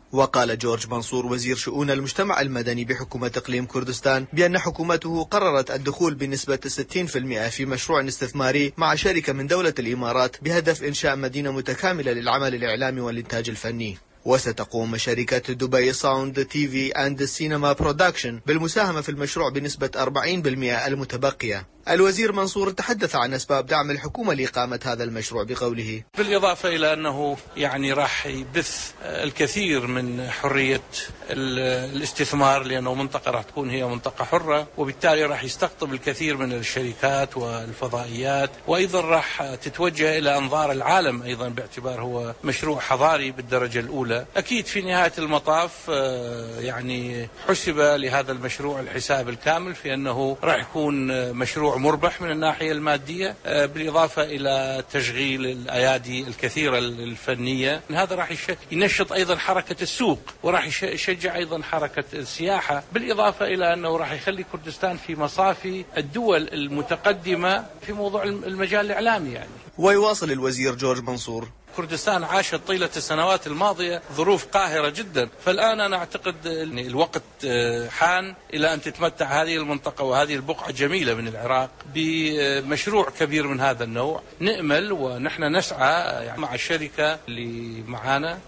وقال جورج منصور وزير شؤون المجتمع المدني بحكومة إقليم كردستان بأن حكومته قررت الدخول بنسبة 60% في مشروع استثماري مع شركة من دولة الإمارات بهدف إنشاء مدينة متكاملة للعمل الإعلامي والإنتاج الفني. وستقوم شركة دبي ساوند تي في أند سينما برودكشن بالمساهمة في المشروع بنسبة 40% المتبقية. الوزير منصور تحدث عن أسباب دعم الحكومة لإقامة هذا المشروع بقوله: بالإضافة إلى أنه راح يبث الكثير من حرية الاستثمار، لأنه منطقة راح تكون هي منطقة حرة، وبالتالي راح يستقطب الكثير من الشركات والفضائيات، وأيضا راح تتوجه إلى أنظار العالم أيضا باعتبار هو مشروع حضاري بالدرجة الأولى. أكيد في نهاية المطاف حسب لهذا المشروع الحساب الكامل في أنه راح يكون مشروع مربح من الناحية المادية، بالإضافة إلى تشغيل الأيادي الكثيرة الفنية. هذا راح ينشط أيضا حركة السوق، وراح يشجع أيضا حركة السياحة، بالإضافة إلى أنه راح يخلي كردستان في مصافي الدول المتقدمة في موضوع المجال الإعلامي ويواصل الوزير جورج منصور: كردستان عاشت طيلة السنوات الماضية ظروف قاهرة جدا، فالآن أنا أعتقد الوقت حان إلى أن تتمتع هذه المنطقة وهذه البقعة الجميلة من العراق بمشروع كبير من هذا النوع. نأمل ونحن نسعى مع الشركة اللي معانا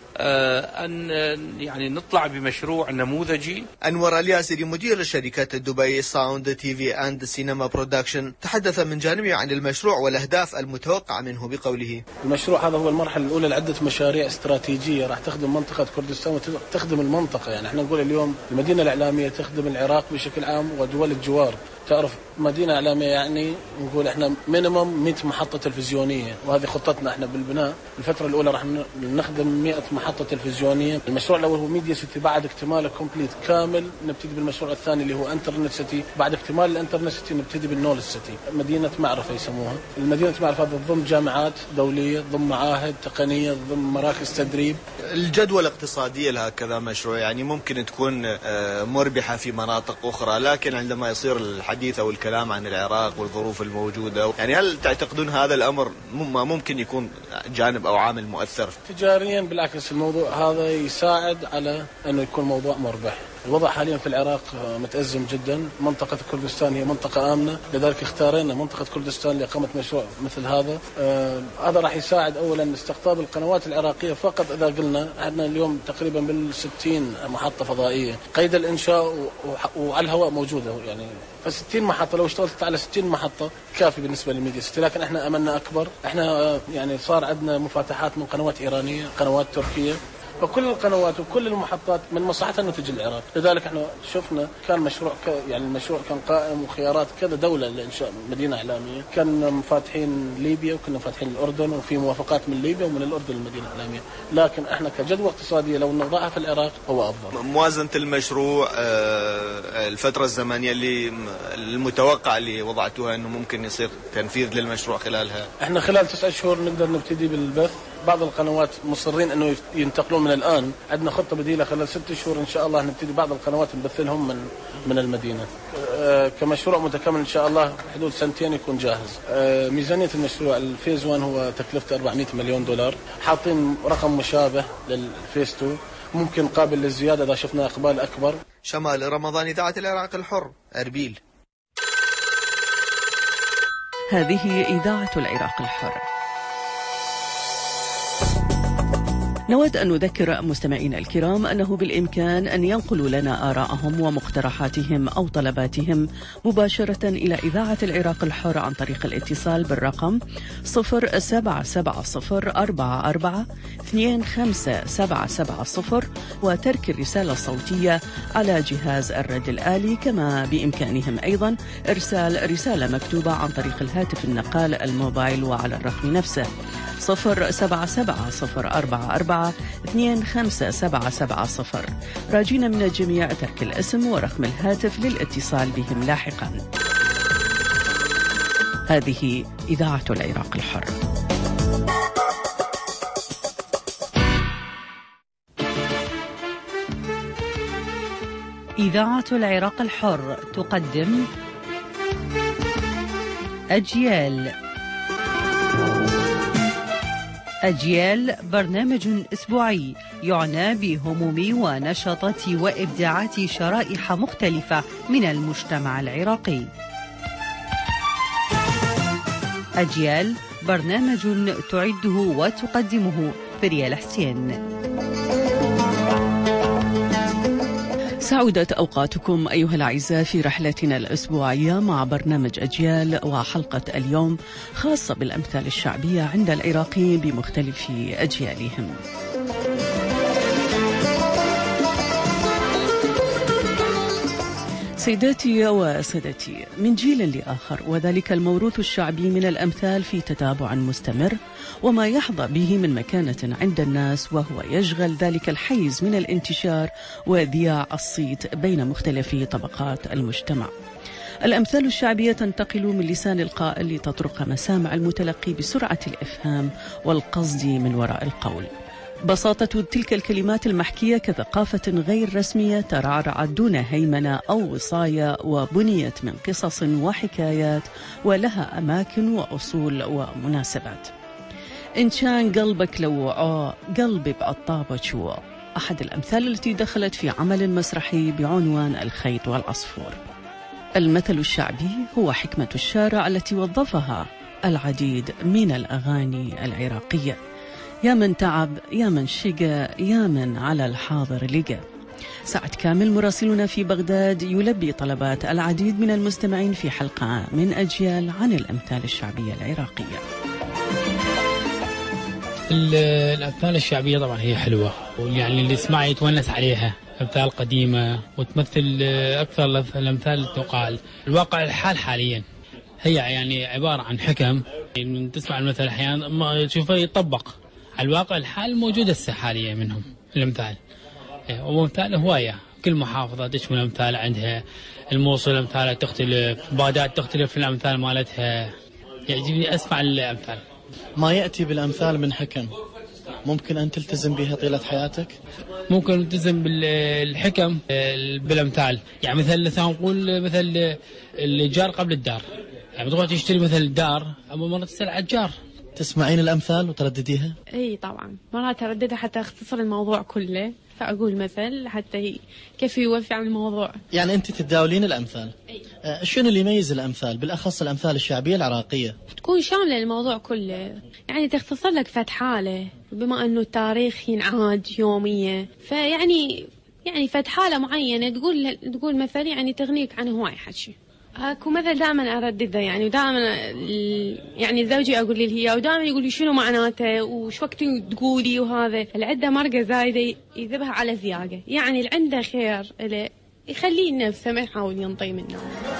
أن نطلع بمشروع نموذجي. أنور الياسري مدير شركة دبي ساوند تي في أند سينما برودكشن تحدث من جانبه عن المشروع والأهداف المتوقعة منه بقوله: المشروع هذا هو المرحلة الأولى لعدة مشاريع استراتيجية راح تخدم منطقة كردستان وتخدم المنطقة. احنا نقول اليوم المدينة الإعلامية تخدم العراق بشكل عام ودول الجوار. تعرف مدينة إعلامية نقول احنا مينيموم 100 محطة تلفزيونية، وهذه خطتنا احنا بالبناء. الفترة الأولى راح نخدم 100 محطة تلفزيونية. المشروع الأول هو ميديا سيتي، بعد اكتماله كومبليت كامل نبتدي بالمشروع الثاني اللي هو انترنت سيتي. بعد اكتمال الانترنت سيتي نبتدي بالنولج سيتي، مدينة معرفة يسموها. المدينة معرفة هذا تضم جامعات دولية، تضم معاهد تقنية، تضم مراكز تدريب. الجدوى الاقتصادية لها كذا مشروع ممكن تكون مربحة في مناطق أخرى، لكن عندما يصير الحديث أو الكلام عن العراق والظروف الموجودة، هل تعتقدون هذا الأمر ممكن يكون جانب أو عامل مؤثر؟ تجاريا بالعكس الموضوع هذا يساعد على أنه يكون موضوع مربح. الوضع حاليا في العراق متأزم جدا. منطقة كردستان هي منطقة آمنة، لذلك اختارنا منطقة كردستان لإقامة مشروع مثل هذا. هذا راح يساعد أولا استقطاب القنوات العراقية فقط. إذا قلنا عندنا اليوم تقريبا بال60 محطة فضائية قيد الإنشاء وعلى الهواء موجودة، ف60 محطة لو اشتغلت على 60 محطة كافي بالنسبة للميديا سيتي. لكن احنا أملنا أكبر. احنا صار عندنا مفاتحات من قنوات إيرانية، قنوات تركية، فكل القنوات وكل المحطات من مصلحتها انه تجي العراق. لذلك احنا شفنا كان مشروع المشروع كان قائم وخيارات كذا دولة لإنشاء مدينة إعلامية. كنا فاتحين ليبيا وكنا فاتحين الأردن، وفي موافقات من ليبيا ومن الأردن المدينة الإعلامية. لكن احنا كجدوى اقتصادية لو نوضعها في العراق هو أفضل. موازنة المشروع الفترة الزمنية اللي المتوقع اللي وضعتوها انه ممكن يصير تنفيذ للمشروع خلالها؟ احنا خلال 9 شهور نقدر نبتدي بالبث. بعض القنوات مصرين انه ينتقلون من الان. عندنا خطه بديله خلال 6 شهور ان شاء الله نبتدي بعض القنوات نبث لهم من المدينه. كمشروع متكامل ان شاء الله حدود 2 يكون جاهز. ميزانيه المشروع الفيز 1 هو تكلفته 400 مليون دولار. حاطين رقم مشابه للفيز 2، ممكن قابل للزياده اذا شفنا اقبال اكبر. شمال رمضان، إذاعة العراق الحر، أربيل. هذه إذاعة العراق الحر. نود أن نذكر مستمعينا الكرام أنه بالإمكان أن ينقلوا لنا آراءهم ومقترحاتهم أو طلباتهم مباشرة إلى إذاعة العراق الحر عن طريق الاتصال بالرقم 0774442570 وترك الرسالة الصوتية على جهاز الرد الآلي. كما بإمكانهم أيضا إرسال رسالة مكتوبة عن طريق الهاتف النقال الموبايل وعلى الرقم نفسه 0774442570. راجين من الجميع ترك الاسم ورقم الهاتف للاتصال بهم لاحقا. هذه إذاعة العراق الحر. إذاعة العراق الحر تقدم أجيال. أجيال برنامج أسبوعي يعنى بهموم ونشاطات وإبداعات شرائح مختلفة من المجتمع العراقي. أجيال برنامج تعده وتقدمه فريال حسين. سعودت أوقاتكم أيها الأعزاء في رحلتنا الأسبوعية مع برنامج أجيال، وحلقة اليوم خاصة بالأمثال الشعبية عند العراقيين بمختلف أجيالهم. سيداتي وسادتي، من جيل لآخر وذلك الموروث الشعبي من الأمثال في تتابع مستمر، وما يحظى به من مكانة عند الناس، وهو يشغل ذلك الحيز من الانتشار وذياع الصيت بين مختلف طبقات المجتمع. الأمثال الشعبية تنتقل من لسان القائل لتطرق مسامع المتلقي بسرعة الإفهام والقصد من وراء القول. بساطة تلك الكلمات المحكية كثقافة غير رسمية ترعرعت دون هيمنة أو وصاية، وبنيت من قصص وحكايات ولها أماكن وأصول ومناسبات. إن كان قلبك لو قلبي بأطابة شو، أحد الأمثال التي دخلت في عمل مسرحي بعنوان الخيط والعصفور. المثل الشعبي هو حكمة الشارع التي وظفها العديد من الأغاني العراقية. يا من تعب، يا من شقى، يا من على الحاضر لقى. سعد كامل مراسلنا في بغداد يلبي طلبات العديد من المستمعين في حلقة من أجيال عن الأمثال الشعبية العراقية. الأمثال الشعبية طبعا هي حلوة، يعني اللي يسمعها يتونس عليها. أمثال قديمة وتمثل أكثر الأمثال تقال. الواقع الحال حاليا هي يعني عبارة عن حكم، من تسمع المثل أحيانا تشوفه يطبق على الواقع الحال موجودة حاليا منهم الأمثال. وأمثال هواية، كل محافظة تشمل أمثال عندها. الموصل أمثالها تختلف، بغداد تختلف في الأمثال مالتها. يعجبني أسمع الأمثال. ما يأتي بالأمثال من حكم ممكن أن تلتزم بها طيلة حياتك؟ ممكن تلتزم بالحكم بالأمثال. يعني مثل نقول مثل الجار قبل الدار، يعني بتروح تشتري مثل الدار أما مرة تسأل على الجار. تسمعين الأمثال وتردديها؟ اي طبعا، مرات أرددها حتى أختصر الموضوع كله، فأقول مثل حتى كيف يوفي عن الموضوع. يعني أنت تتداولين الأمثال؟ شنو اللي يميز الأمثال بالأخص الأمثال الشعبية العراقية؟ تكون شاملة الموضوع كله، يعني تختصر لك فت حالة، بما أنه التاريخ ينعاد يومية، فيعني فت حالة معينة تقول مثل يعني تغنيك عن هواي حكي. اكو مثل دائما اردده، يعني ودائما يعني زوجي اقول لي هي، ودائما يقول لي شنو معناته وش وقت تقولي، وهذا اللي عنده مرقه زايده يذبها على زياقه، يعني اللي عنده خير اللي يخليه نفسه ما يحاول ينطي منه.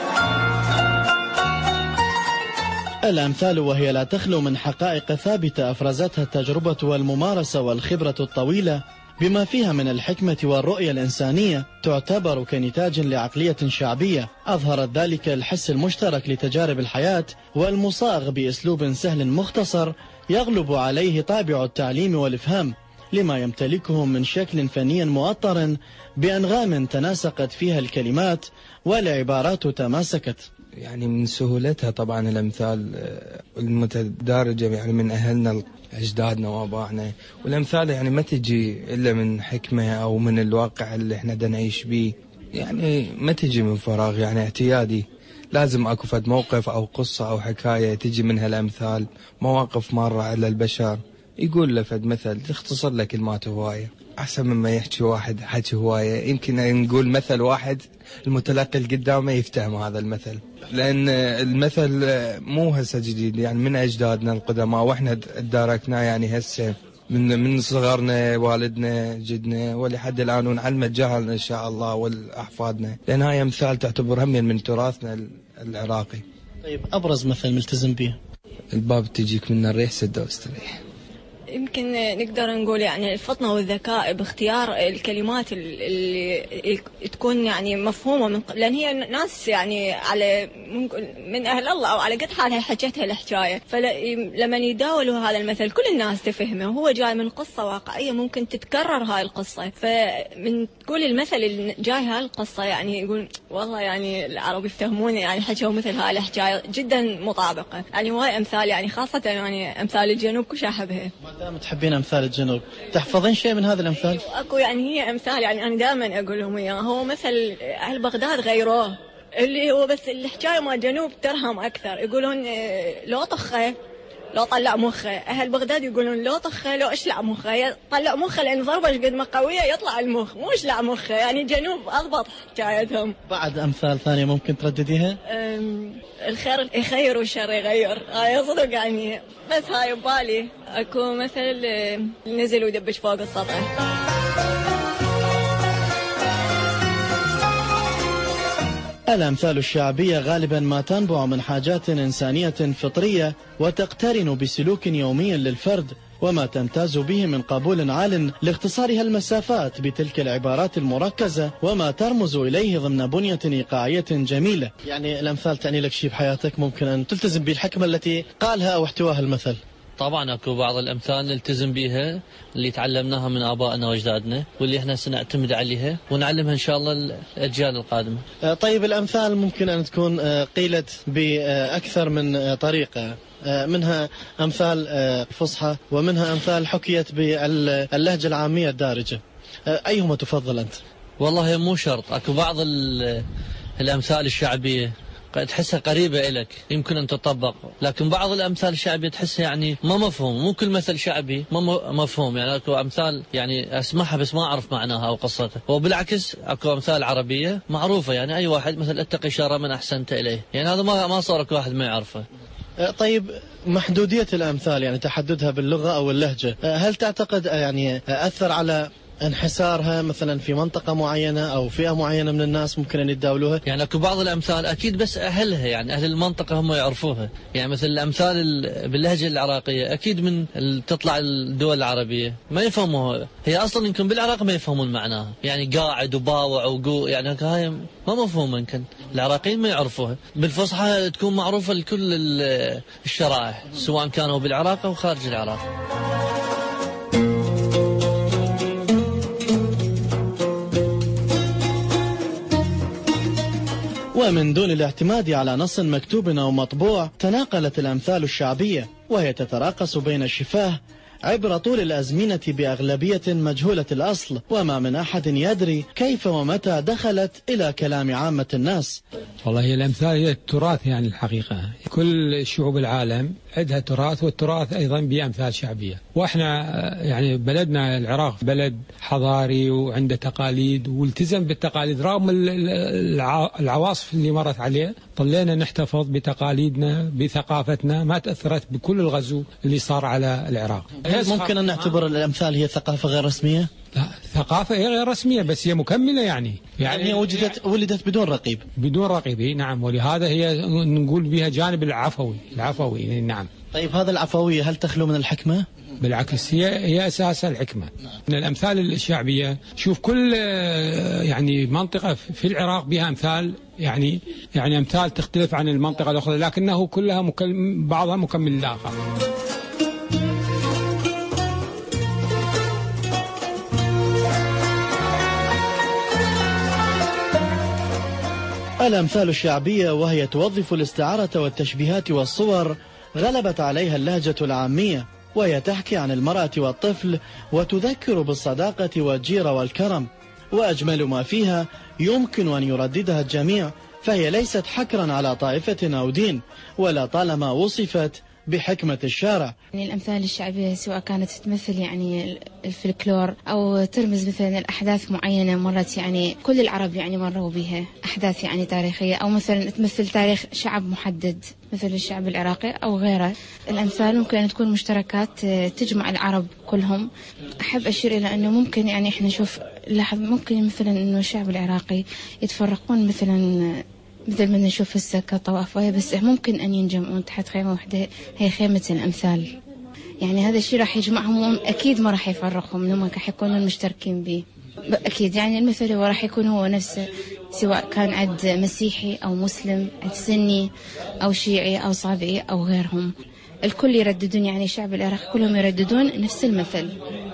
الأمثال وهي لا تخلو من حقائق ثابتة أفرزتها التجربة والممارسة والخبرة الطويلة، بما فيها من الحكمة والرؤية الإنسانية، تعتبر كنتاج لعقلية شعبية أظهرت ذلك الحس المشترك لتجارب الحياة، والمصاغ بأسلوب سهل مختصر يغلب عليه طابع التعليم والإفهام، لما يمتلكه من شكل فني مؤطر بأنغام تناسقت فيها الكلمات والعبارات تماسكت. يعني من سهولتها طبعا الأمثال المتدارجة يعني من أهلنا أجدادنا وآبائنا، والأمثال يعني ما تجي إلا من حكمة أو من الواقع اللي احنا دا نعيش بيه، يعني ما تجي من فراغ، يعني اعتيادي لازم أكو فد موقف أو قصة أو حكاية تجي منها الأمثال، مواقف مرة على البشر يقول له فد مثل تختصر له كلمات هواية أحسن مما يحكي واحد حكي هواية. يمكن نقول مثل واحد المتلقي قدامه يفتهم هذا المثل، لأن المثل مو هسه جديد، يعني من أجدادنا القدماء وإحنا تداركنا يعني هسه من صغرنا والدنا جدنا ولحد الآن، ونعلم جهلنا إن شاء الله والأحفادنا، لأن هاي أمثال تعتبر هم من تراثنا العراقي. طيب أبرز مثل ملتزم به؟ الباب تجيك من الريح سده واستريح. يمكن نقدر نقول يعني الفطنة والذكاء باختيار الكلمات اللي تكون يعني مفهومة لأن هي ناس يعني على من أهل الله أو على قد حالها حكتها الحكاية، فلما يداولوا هذا المثل كل الناس تفهمه، وهو جاي من قصة واقعية ممكن تتكرر هاي القصة، فمن تقول المثل اللي جاي هاي القصة يعني يقول والله يعني العرب يفتهموني، يعني حكوا مثل هاي الحكاية جدا مطابقة. يعني هواي أمثال يعني خاصة يعني أمثال الجنوب كشاحبها. دائما تحبين أمثال الجنوب، تحفظين شيء من هذه الأمثال؟ أكو يعني هي أمثال يعني أنا دائما أقول لهم إياها. هو مثل أهل بغداد غيروه اللي هو بس الحكاية ما جنوب ترهم أكثر. يقولون لو طخه لو طلع مخه. أهل بغداد يقولون لو طخه لو اشلع مخه. طلع مخه لأن ضربة قد ما قوية يطلع المخ مو اشلع مخه. يعني جنوب أضبط حكايتهم. بعد أمثال ثانية ممكن تردديها؟ الخير يخير والشر يغير. هاي صدق يعني بس هاي ببالي. أكو مثل نزل ودبش فوق السطح. الأمثال الشعبية غالبا ما تنبع من حاجات إنسانية فطرية وتقترن بسلوك يومي للفرد، وما تمتاز به من قبول عال لاختصارها المسافات بتلك العبارات المركزة وما ترمز إليه ضمن بنية إيقاعية جميلة. يعني الأمثال تعني لك شيء بحياتك ممكن أن تلتزم بالحكمة التي قالها أو احتواها المثل؟ طبعا اكو بعض الامثال نلتزم بها اللي تعلمناها من ابائنا واجدادنا واللي احنا سنعتمد عليها ونعلمها ان شاء الله الاجيال القادمه. طيب الامثال ممكن ان تكون قيلت باكثر من طريقه، منها امثال فصحى ومنها امثال حكيت باللهجه العاميه الدارجه، ايهما تفضل انت؟ والله مو شرط، اكو بعض الامثال الشعبيه تحسها قريبة إلك يمكن أن تطبق، لكن بعض الأمثال الشعبية تحسها يعني ما مفهوم. مو كل مثل شعبي ما مفهوم. يعني أكو أمثال يعني أسمعها بس ما أعرف معناها أو قصتها، وبالعكس أكو أمثال عربية معروفة يعني أي واحد مثل اتقي شر من أحسنت إليه، يعني هذا ما صار أكو واحد ما يعرفه. طيب محدودية الأمثال يعني تحددها باللغة أو اللهجة، هل تعتقد يعني أثر على انحسارها مثلا في منطقة معينة أو فئة معينة من الناس ممكن أن يتداولوها؟ يعني أكو بعض الأمثال أكيد بس أهلها يعني أهل المنطقة هم يعرفوها. يعني مثل الأمثال باللهجة العراقية أكيد من تطلع الدول العربية ما يفهموها، هي أصلا يمكن بالعراق ما يفهمون معناها. يعني قاعد وباوع وقو يعني هاي ما مفهوم، يمكن العراقيين ما يعرفوها. بالفصحى تكون معروفة لكل الشرائح سواء كانوا بالعراق أو خارج العراق. ومن دون الاعتماد على نص مكتوب أو مطبوع تناقلت الأمثال الشعبية وهي تتراقص بين الشفاه عبر طول الأزمنة بأغلبية مجهولة الأصل، وما من أحد يدري كيف ومتى دخلت إلى كلام عامة الناس. والله هي الأمثال هي التراث يعني الحقيقة، كل شعوب العالم عندها تراث، والتراث أيضا بأمثال شعبية. وإحنا يعني بلدنا العراق بلد حضاري وعنده تقاليد والتزم بالتقاليد رغم العواصف اللي مرت عليه، ظلينا نحتفظ بتقاليدنا بثقافتنا ما تأثرت بكل الغزو اللي صار على العراق. ممكن أن نعتبر الأمثال هي ثقافة غير رسمية؟ لا، ثقافة هي غير رسمية بس هي مكملة يعني هي ولدت بدون رقيب. بدون رقيب نعم، ولهذا هي نقول بها جانب العفوي نعم. طيب هذا العفوية هل تخلو من الحكمة؟ بالعكس هي أساس الحكمة. من الأمثال الشعبية شوف كل يعني منطقة في العراق بها أمثال يعني أمثال تختلف عن المنطقة الأخرى لكنه كلها بعضها مكمل للآخر. الأمثال الشعبية وهي توظف الاستعارة والتشبيهات والصور غلبت عليها اللهجة العامية، وهي تحكي عن المرأة والطفل وتذكر بالصداقة والجيرة والكرم، وأجمل ما فيها يمكن أن يرددها الجميع، فهي ليست حكرا على طائفة أو دين ولا طالما وصفت بحكمة الشارع. يعني الأمثال الشعبية سواء كانت تمثل يعني الفلكلور أو ترمز مثلا الأحداث معينة مرت يعني كل العرب يعني مروا بها أحداث يعني تاريخية، أو مثلا تمثل تاريخ شعب محدد مثل الشعب العراقي أو غيره. الأمثال ممكن أن تكون مشتركات تجمع العرب كلهم. أحب أشير إلى أنه ممكن يعني إحنا نشوف ممكن مثلا أنه الشعب العراقي يتفرقون مثل ما نشوف هسه كطوائفية، بس ممكن أن ينجمعون تحت خيمة واحدة هي خيمة الأمثال. يعني هذا الشيء راح يجمعهم، أكيد ما راح يفرقهم، إنهم راح يكونون مشتركين به أكيد. يعني المثل هو راح يكون هو نفسه سواء كان عند مسيحي أو مسلم، عند سني أو شيعي أو صابئي أو غيرهم، الكل يرددون يعني الشعب العراقي كلهم يرددون نفس المثل.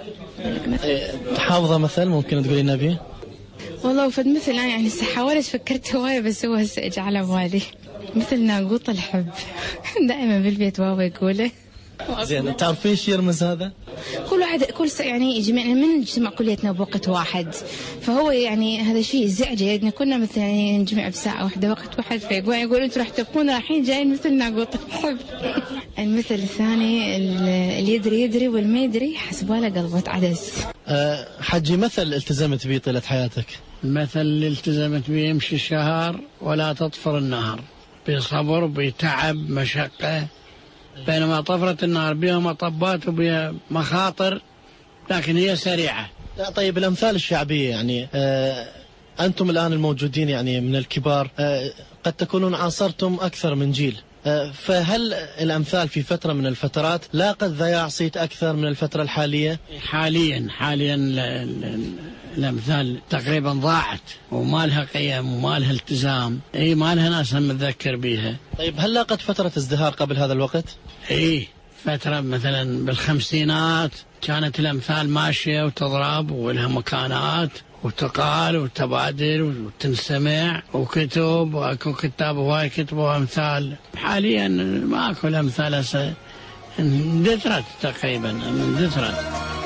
حافظة مثل ممكن تقولين نبي؟ والله فد مثل أنا يعني حاولت فكرت هواية بس هو هسه اجى على بالي مثل ناقوط الحب دائما بالبيت بابا يقوله. زين تعرفين ايش يرمز هذا؟ كل واحد يعني يجمعنا من نجتمع كليتنا بوقت واحد، فهو يعني هذا شيء زعجة. إن كنا مثلا يعني نجمع بساعة واحدة وقت واحد، فيقول أنتوا راح تبقون رايحين جايين مثلنا. قلت حب. المثل الثاني اللي يدري والما يدري حسبوا له قلبة عدس. حجي، مثل التزمت به طيلة حياتك؟ مثل اللي التزمت به يمشي الشهر ولا تطفر النهر، بصبر بتعب مشقة، بينما طفرة النهر بها مطبات وبها مخاطر لكن هي سريعة. طيب الأمثال الشعبية يعني أنتم الآن الموجودين يعني من الكبار قد تكونون عاصرتم أكثر من جيل، فهل الأمثال في فترة من الفترات لاقت ذياع صيت أكثر من الفترة الحالية؟ حاليا الأمثال تقريبا ضاعت وما لها قيم وما لها التزام، ما لها ناس نتذكر بيها. طيب هل لاقت فترة ازدهار قبل هذا الوقت؟ فترة مثلا بالخمسينات كانت الأمثال ماشية وتضرب ولها مكانات وتقال وتبادل وتنسمع وكتب، واكو كتاب هواي كتبوا أمثال. حاليا ما اكو الأمثال، اندثرت تقريبا اندثرت.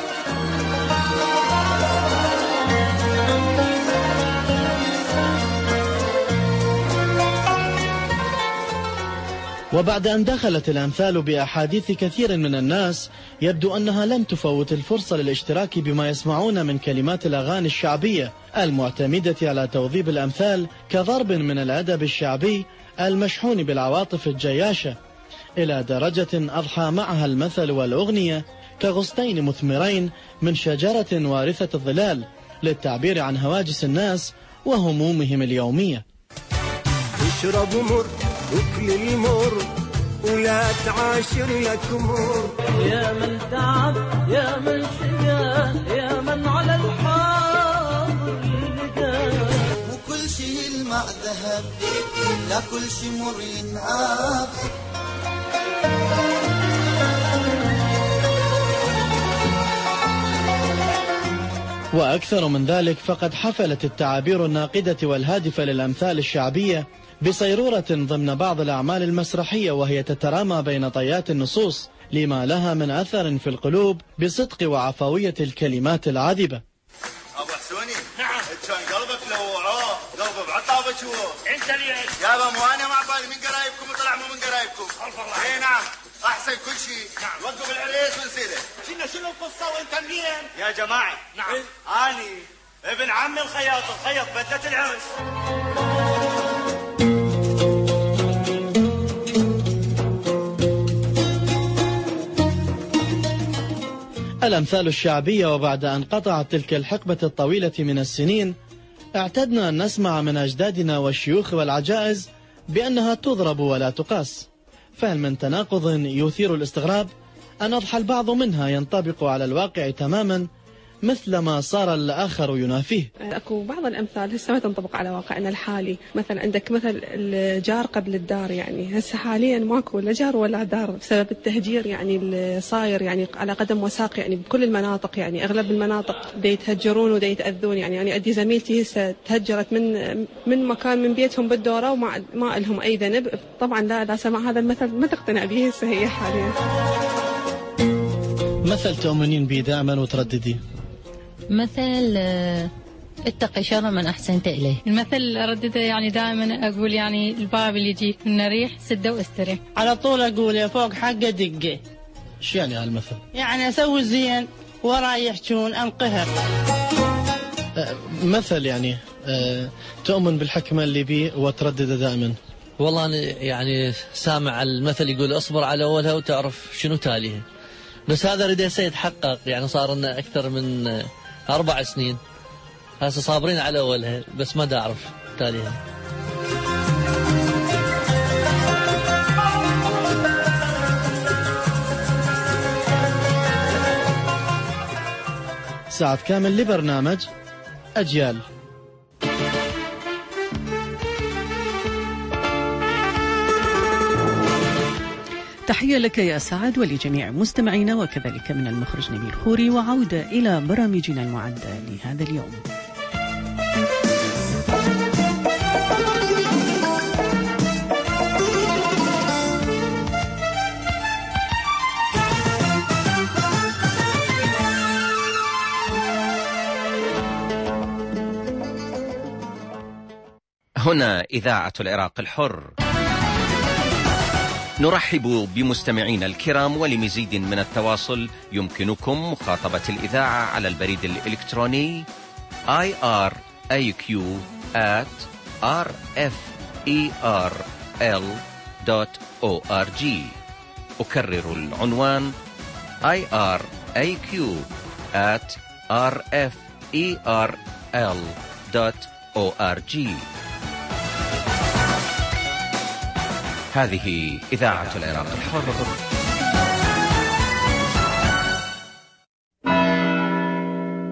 وبعد أن دخلت الأمثال بأحاديث كثير من الناس، يبدو أنها لم تفوت الفرصة للاشتراك بما يسمعون من كلمات الأغاني الشعبية المعتمدة على توظيف الأمثال كضرب من الأدب الشعبي المشحون بالعواطف الجياشة، إلى درجة أضحى معها المثل والأغنية كغصتين مثمرين من شجرة وارثة الظلال للتعبير عن هواجس الناس وهمومهم اليومية. اشرب مر وكل المر ولا تعاشر لك مر، يا من تعب يا من شقى يا من على الحاضر لقى، وكل شيء الماء ذهب لا كل شيء مر ينعاب. وأكثر من ذلك، فقد حفلت التعابير الناقدة والهادفة للأمثال الشعبية بصيرورة ضمن بعض الأعمال المسرحية، وهي تترامى بين طيات النصوص لما لها من أثر في القلوب بصدق وعفوية الكلمات العذبة. أبو حسوني، نعم، كان قلبك لو قلبه بعطابة شو؟ أنت ليش؟ يابا مو أنا مع بالي من قرايبكم وطلع مو من قرايبكم. إي نعم، أحسن كل شيء. نعم، وقف العريس ونسيله. شنو القصة وأنت منين؟ يا جماعة، نعم، أني ابن عمي الخياط بدة العرس. الأمثال الشعبية. وبعد أن قطعت تلك الحقبة الطويلة من السنين، اعتدنا أن نسمع من أجدادنا والشيوخ والعجائز بأنها تضرب ولا تقاس، فهل من تناقض يثير الاستغراب أن أضحى البعض منها ينطبق على الواقع تماما مثل ما صار الآخر ينافيه؟ أكو بعض الأمثال هسه ما تنطبق على واقعنا الحالي. مثلا عندك مثل الجار قبل الدار، يعني هسه حاليا ماكو لا جار ولا دار بسبب التهجير يعني اللي صاير يعني على قدم وساق يعني بكل المناطق، يعني أغلب المناطق دي يتهجرون ودي يتأذون. يعني أدي زميلتي هسه تهجرت من مكان من بيتهم بالدورة وما لهم أي ذنب. طبعا لا سمع هذا المثل ما تقتنع به هسه هي حاليا. مثل تؤمنين به دائما وترددي؟ مثل اتقي شر من أحسنت إليه. المثل أردده يعني دائما أقول يعني الباب اللي يجيك من ريح سده واستريح. على طول أقول يا فوق حقه دقه. ايش يعني هالمثل؟ يعني أسوي زين وراي يحجون أنقهر. مثل يعني تؤمن بالحكمة اللي بيه وتردده دائما؟ والله أنا يعني سامع المثل يقول اصبر على أولها وتعرف شنو تاليها، بس هذا رديسه يتحقق. يعني صار لنا أكثر من 4 سنين هسه صابرين على أولها، بس ما دا أعرف تاليها. ساعة كامل لبرنامج أجيال. تحية لك يا سعد ولجميع مستمعينا، وكذلك من المخرج نبيل خوري، وعودة إلى برامجنا المعدة لهذا اليوم. هنا إذاعة العراق الحر. نرحب بمستمعينا الكرام، ولمزيد من التواصل يمكنكم مخاطبة الإذاعة على البريد الإلكتروني iraq@rferl.org. أكرر العنوان iraq@rferl.org. هذه إذاعة العراق الحر.